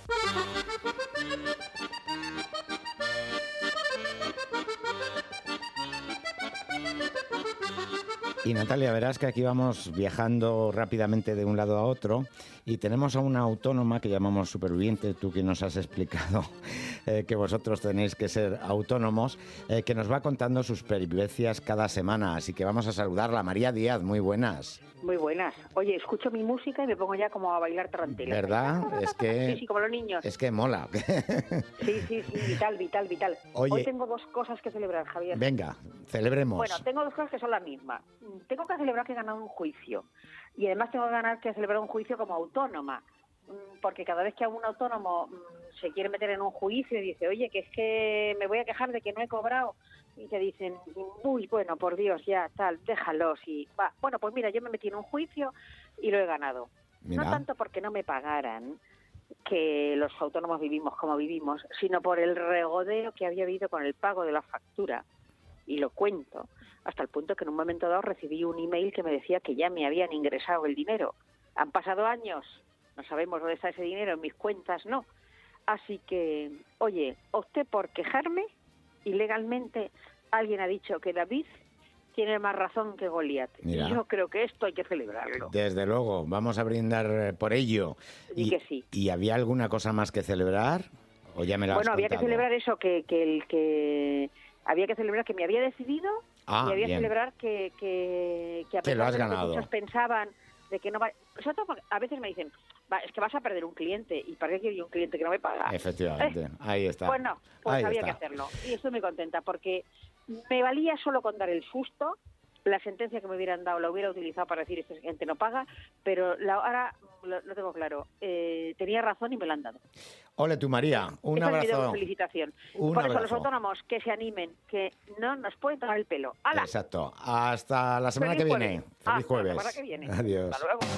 Y Natalia, verás que aquí vamos viajando rápidamente de un lado a otro y tenemos a una autónoma que llamamos superviviente, tú que nos has explicado eh, que vosotros tenéis que ser autónomos, eh, que nos va contando sus peripecias cada semana. Así que vamos a saludarla. María Díaz, muy buenas. Muy buenas. Oye, escucho mi música y me pongo ya como a bailar tarantela. ¿Verdad? Es que... Sí, sí, como los niños. Es que mola. Sí, sí, sí, vital, vital, vital. Oye, hoy tengo dos cosas que celebrar, Javier. Venga, celebremos. Bueno, tengo dos cosas que son las mismas. Tengo que celebrar que he ganado un juicio. Y además tengo que ganar que celebrar un juicio como autónoma. Porque cada vez que un autónomo se quiere meter en un juicio y dice, oye, que es que me voy a quejar de que no he cobrado, y te dicen, uy, bueno, por Dios, ya, tal, déjalos. Y va, bueno, pues mira, yo me metí en un juicio y lo he ganado. Mira. No tanto porque no me pagaran, que los autónomos vivimos como vivimos, sino por el regodeo que había habido con el pago de la factura. Y lo cuento, hasta el punto que en un momento dado recibí un email que me decía que ya me habían ingresado el dinero. Han pasado años, no sabemos dónde está ese dinero, en mis cuentas no. Así que, oye, opté por quejarme y legalmente alguien ha dicho que David tiene más razón que Goliat. Mira. Y yo creo que esto hay que celebrarlo. Desde luego, vamos a brindar por ello. Y, y que sí. ¿Y había alguna cosa más que celebrar? ¿O ya me la has Bueno, había contado? que celebrar eso, que, que el que... Había que celebrar que me había decidido ah, y había bien. que celebrar que, que, que a que lo pesar has de lo que ganado. muchos pensaban de que no va... Sobre todo porque a veces me dicen, va, es que vas a perder un cliente. ¿Y para qué quiero yo un cliente que no me paga? Efectivamente, ¿Eh? ahí está. Pues no, pues Ahí había está. que hacerlo. Y estoy muy contenta porque me valía solo con dar el susto. La sentencia que me hubieran dado la hubiera utilizado para decir esta gente no paga, pero la, ahora lo, lo tengo claro. Eh, tenía razón y me la han dado. Ole tú, María, un Esa es mi abrazo. felicitación. Un Por eso abrazo. los autónomos que se animen, que no nos pueden tomar el pelo. ¡Hala! Exacto. Hasta la semana Feliz que viene. jueves. Feliz Hasta jueves. la semana que viene. Adiós. Hasta luego.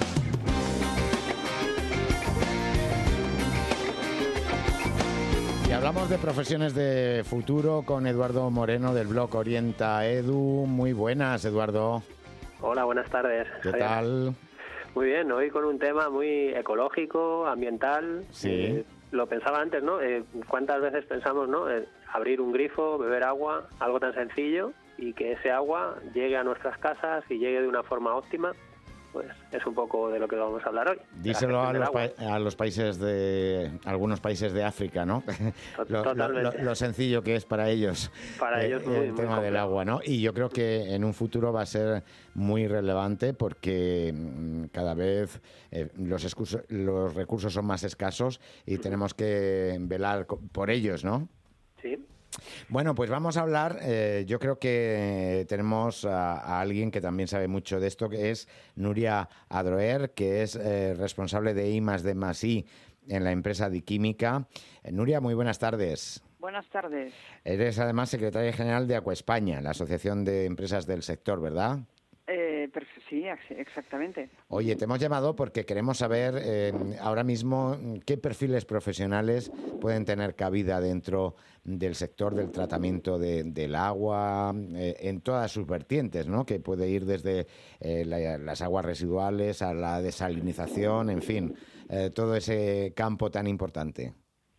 Y hablamos de profesiones de futuro con Eduardo Moreno del blog Orienta Edu. Muy buenas, Eduardo. Hola, buenas tardes. ¿Qué Javier. tal? Muy bien, hoy con un tema muy ecológico, ambiental. Sí. Eh, lo pensaba antes, ¿no? Eh, ¿Cuántas veces pensamos, ¿no? Eh, abrir un grifo, beber agua, algo tan sencillo, y que ese agua llegue a nuestras casas y llegue de una forma óptima. pues es un poco de lo que vamos a hablar hoy. Díselo a los, pa a los países de, algunos países de África, ¿no? lo, lo, lo, lo sencillo que es para ellos, para eh, ellos muy, el muy tema complejo. del agua, ¿no? Y yo creo que en un futuro va a ser muy relevante porque mmm, cada vez eh, los, los recursos son más escasos y tenemos que velar por ellos, ¿no? Sí. Bueno, pues vamos a hablar, eh, yo creo que tenemos a, a alguien que también sabe mucho de esto, que es Nuria Adroer, que es eh, responsable de I más D más I en la empresa Diquímica. Eh, Nuria, muy buenas tardes. Buenas tardes. Eres además secretaria general de Aquaespaña, la Asociación de Empresas del Sector, ¿verdad? Eh, sí, exactamente. Oye, te hemos llamado porque queremos saber eh, ahora mismo qué perfiles profesionales pueden tener cabida dentro del sector del tratamiento de, del agua, eh, en todas sus vertientes, ¿no? Que puede ir desde eh, la, las aguas residuales a la desalinización, en fin, eh, todo ese campo tan importante.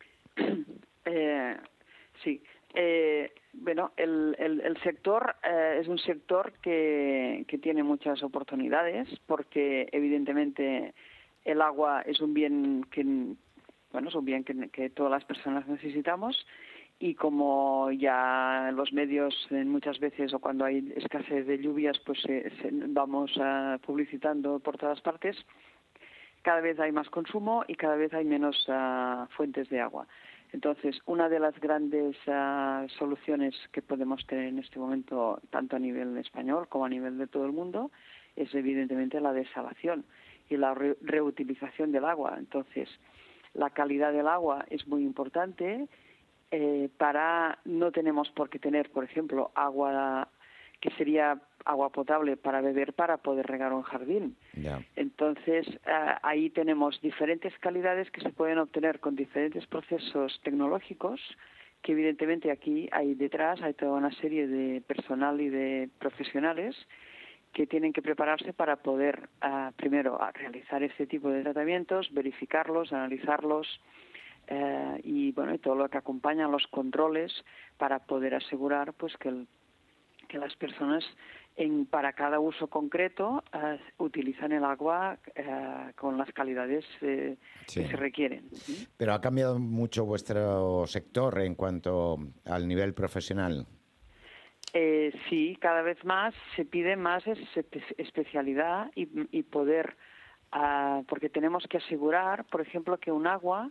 Eh, sí. Eh, bueno, el, el, el sector eh, es un sector que, que tiene muchas oportunidades porque evidentemente el agua es un bien que, bueno, es un bien que, que todas las personas necesitamos y como ya los medios muchas veces o cuando hay escasez de lluvias pues se, se, vamos uh, publicitando por todas partes, cada vez hay más consumo y cada vez hay menos uh, fuentes de agua. Entonces, una de las grandes uh, soluciones que podemos tener en este momento, tanto a nivel español como a nivel de todo el mundo, es evidentemente la desalación y la re reutilización del agua. Entonces, la calidad del agua es muy importante. Eh, para no tenemos por qué tener, por ejemplo, agua que sería agua potable para beber para poder regar un jardín. Yeah. Entonces, uh, ahí tenemos diferentes calidades que se pueden obtener con diferentes procesos tecnológicos, que evidentemente aquí hay detrás, hay toda una serie de personal y de profesionales que tienen que prepararse para poder, uh, primero, realizar este tipo de tratamientos, verificarlos, analizarlos, uh, y bueno, y todo lo que acompaña los controles para poder asegurar pues que el que las personas en, para cada uso concreto uh, utilizan el agua uh, con las calidades eh, sí. que se requieren. Pero ha cambiado mucho vuestro sector en cuanto al nivel profesional. Eh, sí, cada vez más se pide más especialidad y, y poder, uh, porque tenemos que asegurar, por ejemplo, que un agua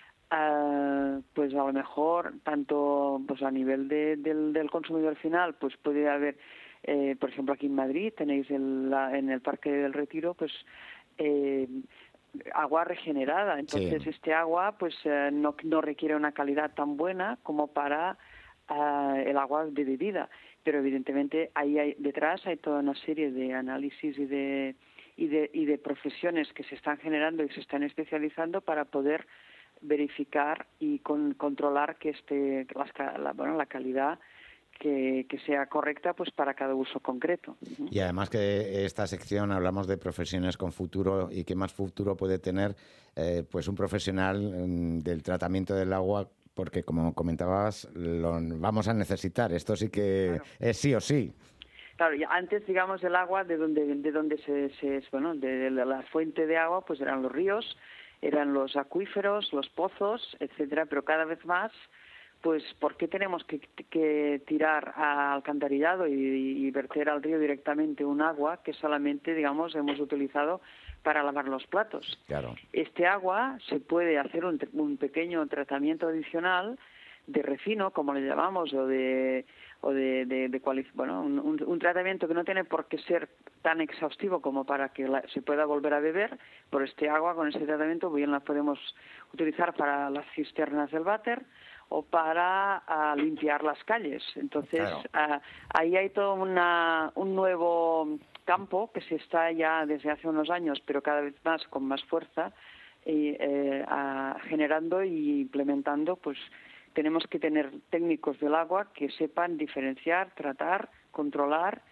Uh, pues a lo mejor tanto pues a nivel de, del, del consumidor final pues puede haber eh, por ejemplo aquí en Madrid tenéis el, la, en el Parque del Retiro pues eh, agua regenerada, entonces sí. este agua pues uh, no, no requiere una calidad tan buena como para uh, el agua de bebida, pero evidentemente ahí hay, detrás hay toda una serie de análisis y de, y de y de profesiones que se están generando y se están especializando para poder verificar y con, controlar que esté la, la, bueno, la calidad que, que sea correcta pues para cada uso concreto. Y además que esta sección hablamos de profesiones con futuro y qué más futuro puede tener eh, pues un profesional um, del tratamiento del agua, porque como comentabas lo vamos a necesitar. Esto sí que claro. es sí o sí. Claro, y antes, digamos, el agua de donde de donde se, se bueno, de, de la fuente de agua pues eran los ríos, eran los acuíferos, los pozos, etcétera, pero cada vez más, pues, ¿por qué tenemos que, que tirar al alcantarillado y, y verter al río directamente un agua que solamente, digamos, hemos utilizado para lavar los platos? Claro. Este agua se puede hacer un, un pequeño tratamiento adicional de refino, como le llamamos, o de o de, de, de cuali- bueno, un, un, un tratamiento que no tiene por qué ser tan exhaustivo como para que la, se pueda volver a beber. Por este agua, con este tratamiento, bien la podemos utilizar para las cisternas del váter o para uh, limpiar las calles. Entonces, claro. uh, ahí hay todo una, un nuevo campo que se está ya desde hace unos años, pero cada vez más con más fuerza, y, eh, uh, generando y implementando, pues, tenemos que tener técnicos del agua que sepan diferenciar, tratar, controlar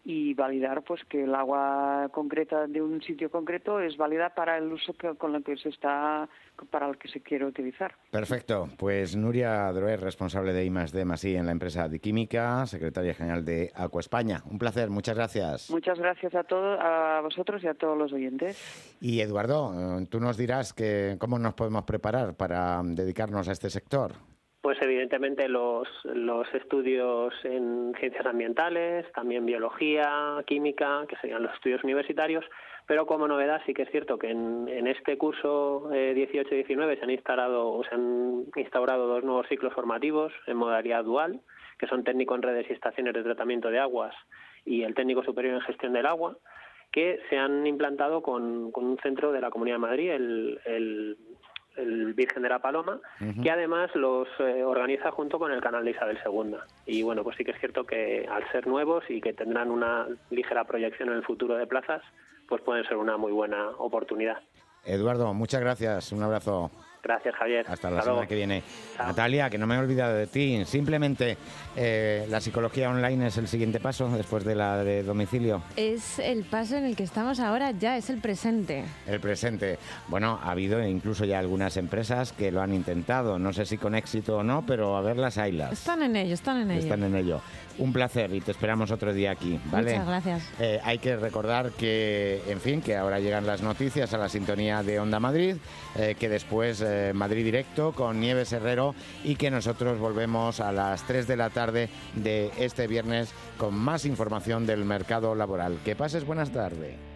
y validar pues que el agua concreta de un sitio concreto es válida para el uso que, con el que se está, para el que se quiere utilizar. Perfecto. Pues Nuria Droer, responsable de I más D más I en la empresa Diquímica, secretaria general de Aqua España. Un placer, muchas gracias. Muchas gracias a todos, a vosotros y a todos los oyentes. Y Eduardo, tú nos dirás que cómo nos podemos preparar para dedicarnos a este sector. Pues evidentemente los, los estudios en ciencias ambientales, también biología, química, que serían los estudios universitarios, pero como novedad sí que es cierto que en, en este curso eh, dieciocho diecinueve se han instalado o se han instaurado dos nuevos ciclos formativos en modalidad dual, que son técnico en redes y estaciones de tratamiento de aguas y el técnico superior en gestión del agua, que se han implantado con, con un centro de la Comunidad de Madrid, el, el el Virgen de la Paloma, uh-huh. que además los eh, organiza junto con el Canal de Isabel segunda. Y bueno, pues sí que es cierto que al ser nuevos y que tendrán una ligera proyección en el futuro de plazas, pues pueden ser una muy buena oportunidad. Eduardo, muchas gracias. Un abrazo. Gracias, Javier. Hasta la Hasta semana luego. que viene. Chao. Natalia, que no me he olvidado de ti. Simplemente, eh, ¿la psicología online es el siguiente paso después de la de domicilio? Es el paso en el que estamos ahora ya, es el presente. El presente. Bueno, ha habido incluso ya algunas empresas que lo han intentado. No sé si con éxito o no, pero a ver las haylas. Están en ello, están en ello. Están en ello. Un placer y te esperamos otro día aquí, ¿vale? Muchas gracias. Eh, hay que recordar que, en fin, que ahora llegan las noticias a la sintonía de Onda Madrid, eh, que después eh, Madrid Directo con Nieves Herrero y que nosotros volvemos a las tres de la tarde de este viernes con más información del mercado laboral. Que pases buenas tardes.